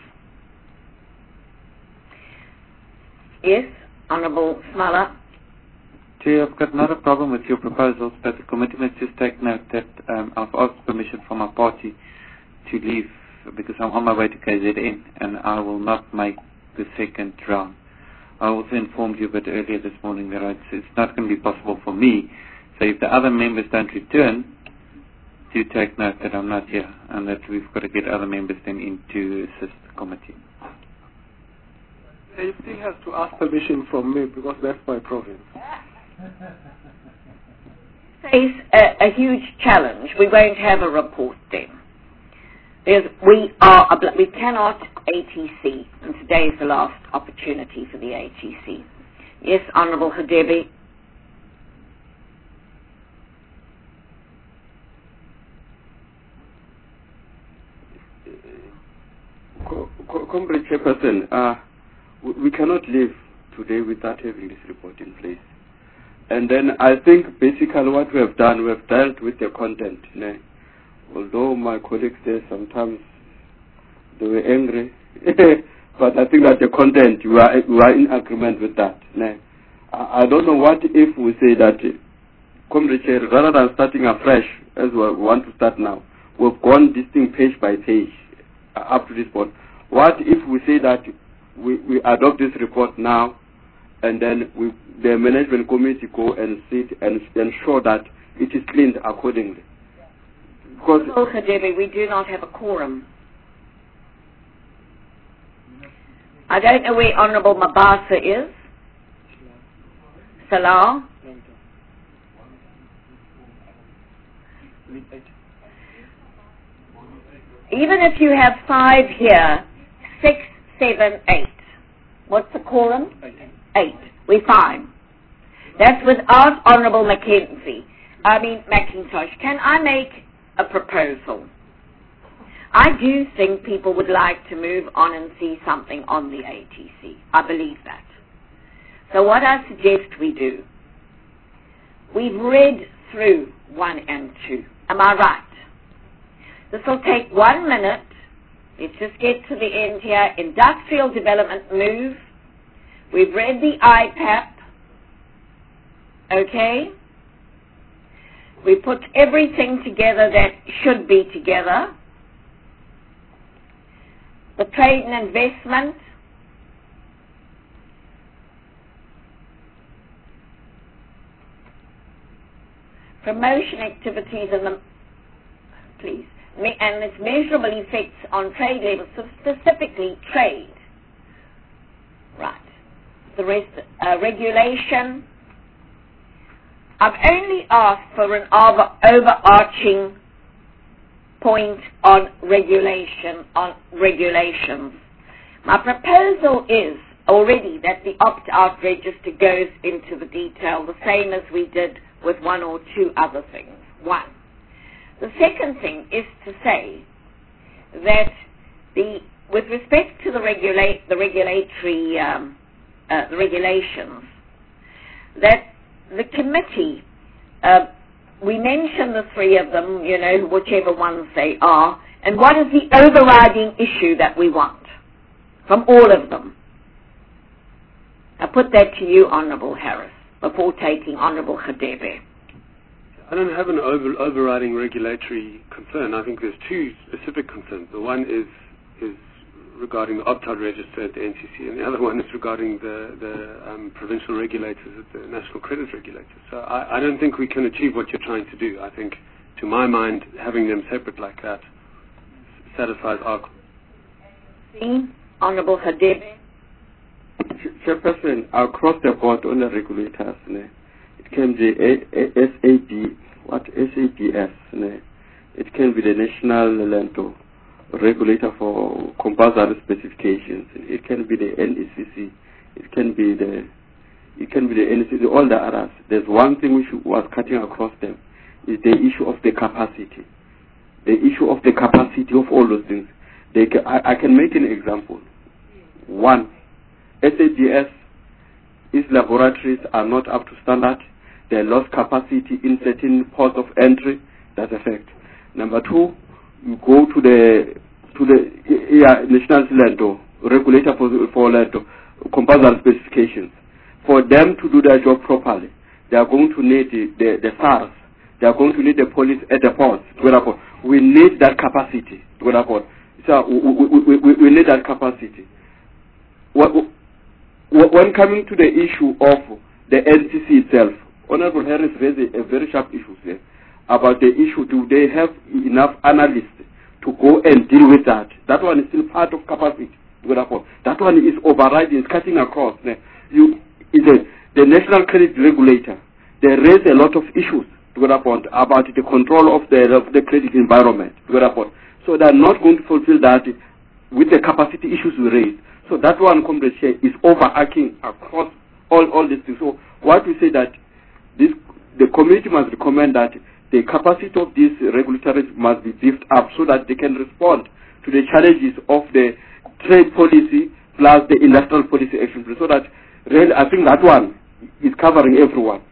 Yes, Honourable Smaller. Chair, I've got not a problem with your proposals, but the committee must just take note that I've asked permission from our party to leave because I'm on my way to KZN and I will not make the second round. I also informed you a bit earlier this morning that it's not going to be possible for me. So if the other members don't return, do take note that I'm not here and that we've got to get other members then in to assist the committee. He still has to ask permission from me because that's my province. Face a huge challenge. We won't have a report then. We cannot ATC, and today is the last opportunity for the ATC. Yes, Honourable Hadebe. Comrade Chairperson, we cannot live today without having this report in place. And then I think basically what we have done, we have dealt with the content. Although my colleagues there sometimes they were angry, but I think that the content, we are in agreement with that. I don't know what if we say that, Comrade Chair, rather than starting afresh, as we want to start now, we've gone this thing page by page up to this point. What if we say that we adopt this report now, and then the management committee go and sit and ensure that it is cleaned accordingly? Because we do not have a quorum. I don't know where Honourable Mabasa is. Salah? Even if you have 5 here, 6, 7, 8. What's the quorum? 8. We're fine. That's without Honourable McKenzie. McIntosh. Can I make a proposal? I do think people would like to move on and see something on the ATC. I believe that. So what I suggest we do, we've read through 1 and 2. Am I right? This will take 1 minute. Let's just get to the end here. Industrial development move. We've read the IPAP. Okay? We put everything together that should be together. The trade and investment. Promotion activities and the... Please. and its measurable effects on trade levels, so specifically trade. Right. The rest, regulation. I've only asked for an overarching point on regulations. My proposal is already that the opt-out register goes into the detail, the same as we did with one or two other things. One. The second thing is to say that with respect to the regulatory the regulations, that the committee, we mention the three of them, whichever ones they are, and what is the overriding issue that we want from all of them. I put that to you, Honourable Harris, before taking Honourable Hadebe. I don't have an overriding regulatory concern. I think there's two specific concerns. The one is regarding the opt-out register at the NCC, and the other one is regarding the provincial regulators at the national credit regulators. So I don't think we can achieve what you're trying to do. I think, to my mind, having them separate like that satisfies our... Honourable Hadebe. Chairperson, across the board on the regulators, it can be SADS, it can be the National Regulator for Compulsory Specifications, it can be the NECC, it can be the NECC, all the others. There's one thing which was cutting across them, is the issue of the capacity. The issue of the capacity of all those things. I can make an example. One, SADS, its laboratories are not up to standard. They lost capacity in certain ports of entry. That's a fact. Number two, you go to the National Lendo, regulator for Lendo, compulsory specifications. For them to do their job properly, they are going to need the SARS. They are going to need the police at the ports. We need that capacity. So we need that capacity. When coming to the issue of the NCC itself, Honourable Harris raised a very sharp issue there about the issue, do they have enough analysts to go and deal with that? That one is still part of capacity. That one is overriding, is cutting across. The National Credit Regulator, they raise a lot of issues about the control of the credit environment. So they are not going to fulfill that with the capacity issues we raised. So that one, Comrade Chair, is overarching across all these things. So what we say that the community must recommend that the capacity of these regulators must be beefed up so that they can respond to the challenges of the trade policy plus the industrial policy action. So that really, I think that one is covering everyone.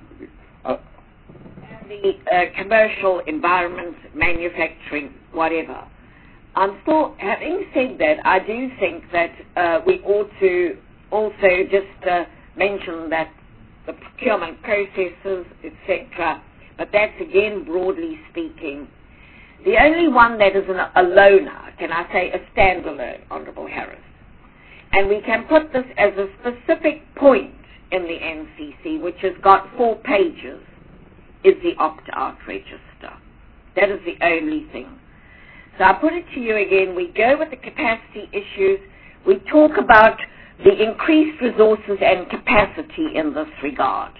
The commercial environment, manufacturing, whatever. Still, having said that, I do think that we ought to also just mention that the procurement processes, etc., but that's again broadly speaking. The only one that is a loner, can I say a standalone, Honourable Harris, and we can put this as a specific point in the NCC, which has got 4 pages, is the opt-out register. That is the only thing. So I put it to you again, we go with the capacity issues, we talk about the increased resources and capacity in this regard,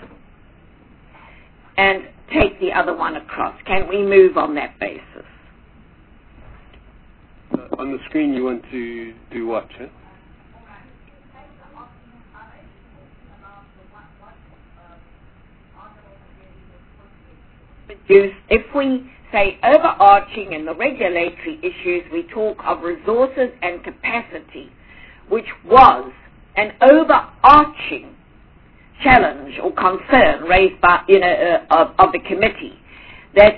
and take the other one across. Can we move on that basis? On the screen you want to do what, eh? If we say overarching in the regulatory issues, we talk of resources and capacity, which was an overarching challenge or concern raised by of the committee, that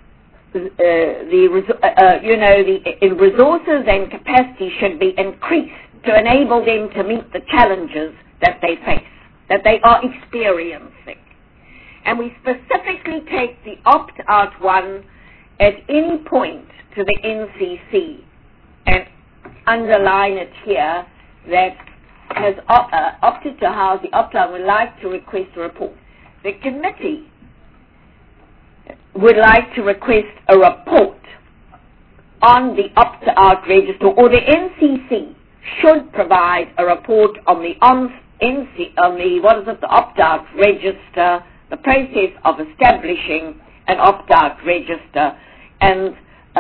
the resources and capacity should be increased to enable them to meet the challenges that they face, that they are experiencing. And we specifically take the opt-out one at any point to the NCC and underline it here that has opted to house the opt-out would like to request a report. The committee would like to request a report on the opt-out register, or the NCC should provide a report on the the opt-out register, the process of establishing an opt-out register, and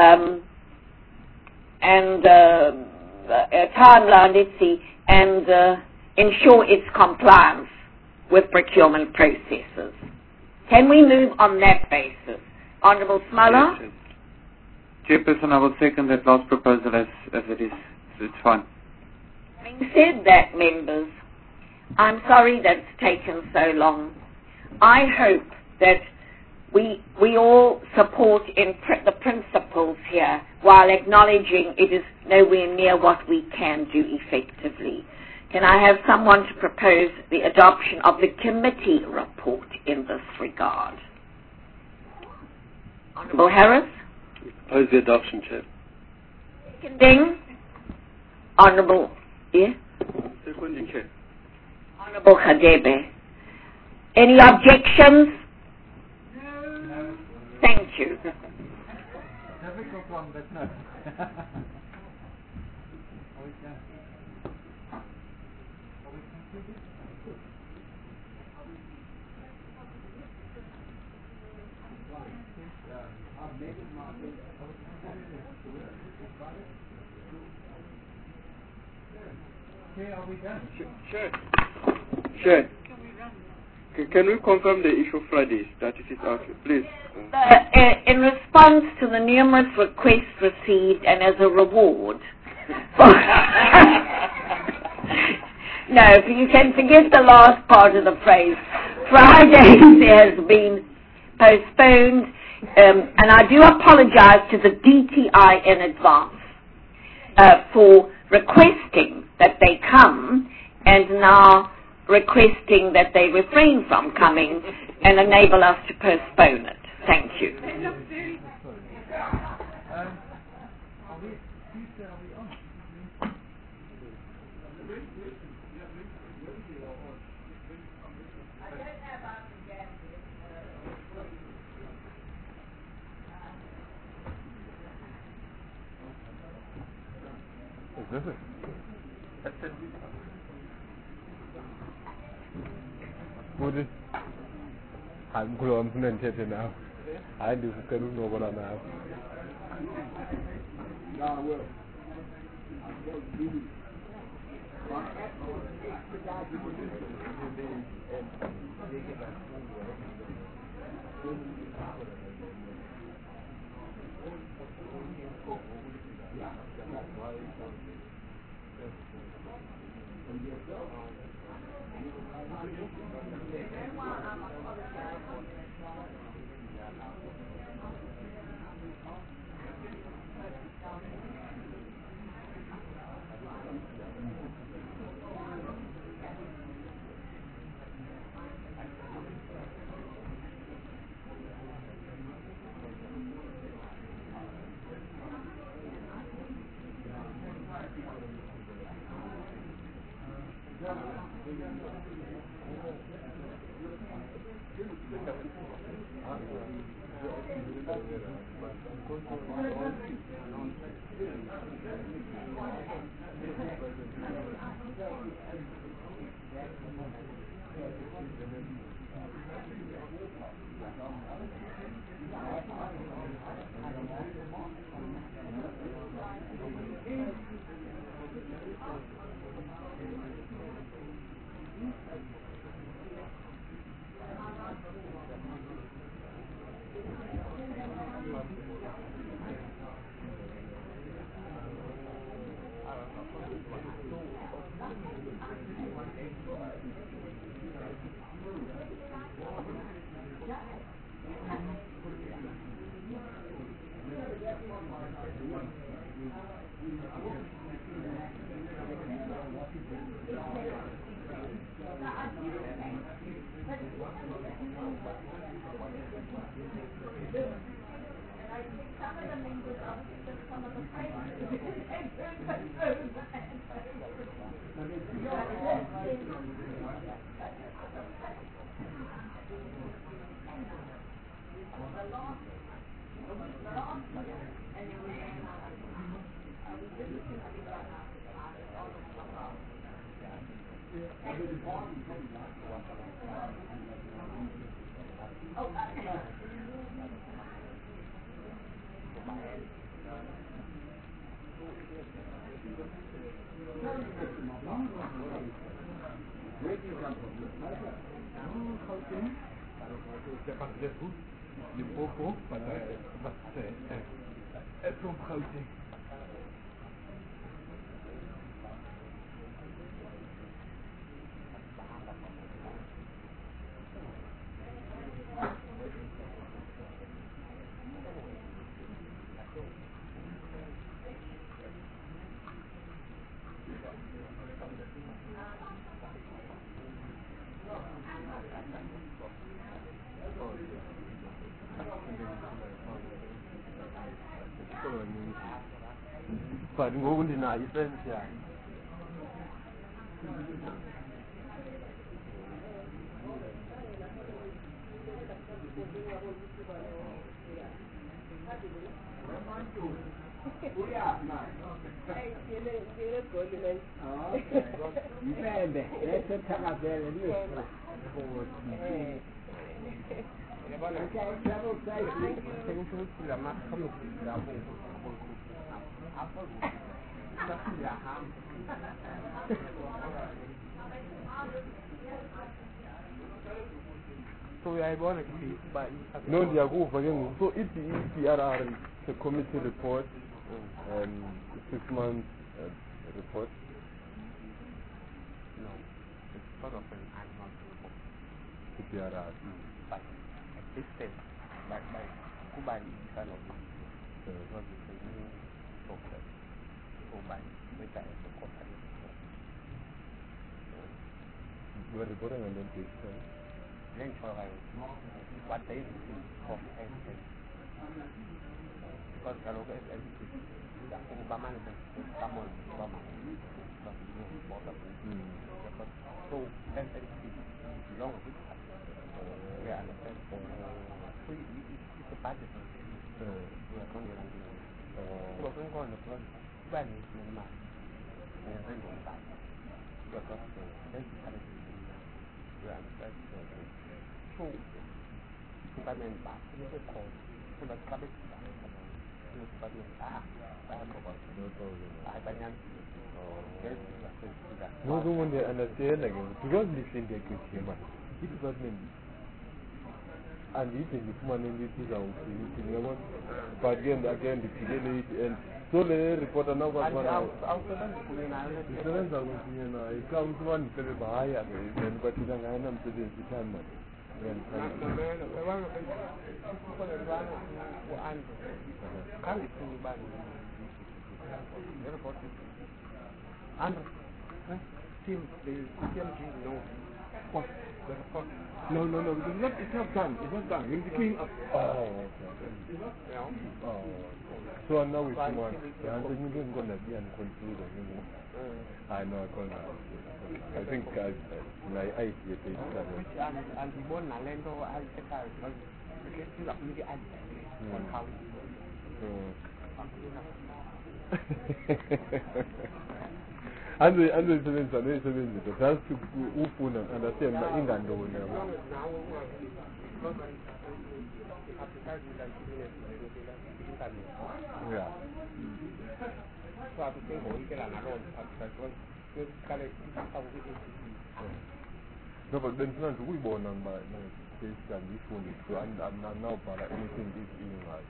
a timeline, let's see, and ensure its compliance with procurement processes. Can we move on that basis? Honourable Smaller? Yes, Chairperson, I will second that last proposal as it is. It's fine. Having said that, members, I'm sorry that it's taken so long. I hope that we all support the principles here while acknowledging it is nowhere near what we can do effectively. Can I have someone to propose the adoption of the committee report in this regard? Honourable Harris? Propose the adoption, Chair. Seconding? Honourable, yeah? Seconding, Chair. Honourable Khadebe. Any objections? No. Thank you. Difficult one, but no. Okay, are we done? Sure. Can we confirm the issue Friday that it is out, please? In response to the numerous requests received and as a reward. No, you can forget the last part of the phrase. Friday has been postponed, and I do apologize to the DTI in advance for requesting that they come and now requesting that they refrain from coming and enable us to postpone it. Thank you. Is this it? That's it. Would I'm going to take it now. I do know what I know. But ngoku ndinayo ifensi yayo. No, ndiyakuva ke ngoku. So i-DRR is a committee report, 6 months report. No, it's sort of an annual report. DRR. But at this stage, by Kuba kind of what is the new process, so by which I have to contact You are reporting on that this time? then for what they receive from everything. Because I look at everything. Obama is someone Obama. But you know what happened. So everything belongs with us. We understand for it's a budget. We are going to do it. So we're going to go when it's in mind. We are going to buy. Because there's we understand. So, Superman back to the call. So that's what it's no one they understand again because listen they could hear man. It does mean and you think if man in this is out but again the today and so the reporter now was one out the students are going to it comes one to the buy and but you don't have to the time No, it's not done. It's not done. In between. Oh, okay. So now it's one. The answer you didn't go to be and conclude. I know. I think my idea is that. And the one Nalendo, I think I was getting up with the answer on how andisebenza nezisebenzi zasi ufuna understand ingandoni yeah so I think we can alone no but then not we born on by based on this one so and now para anything is being right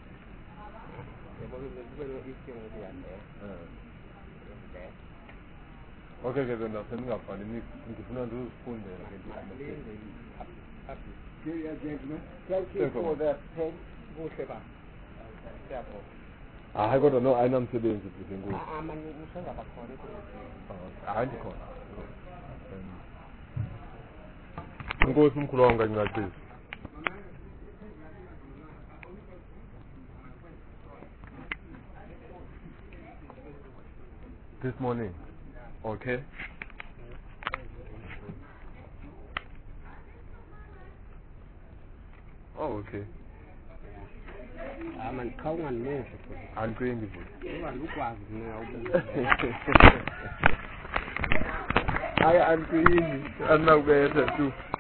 okay then nothing up and ngifuna uzifunde Thank you for the pen. hayi kodwa no ayinamsebenzi futhi ngoku hayi ndikhona inkosi umkhulu wam kancinacisi this morning okay oh okay man kau ngan me Andrew ni. Lu kwa ngau. Ai Andrew ni, an mau be tu.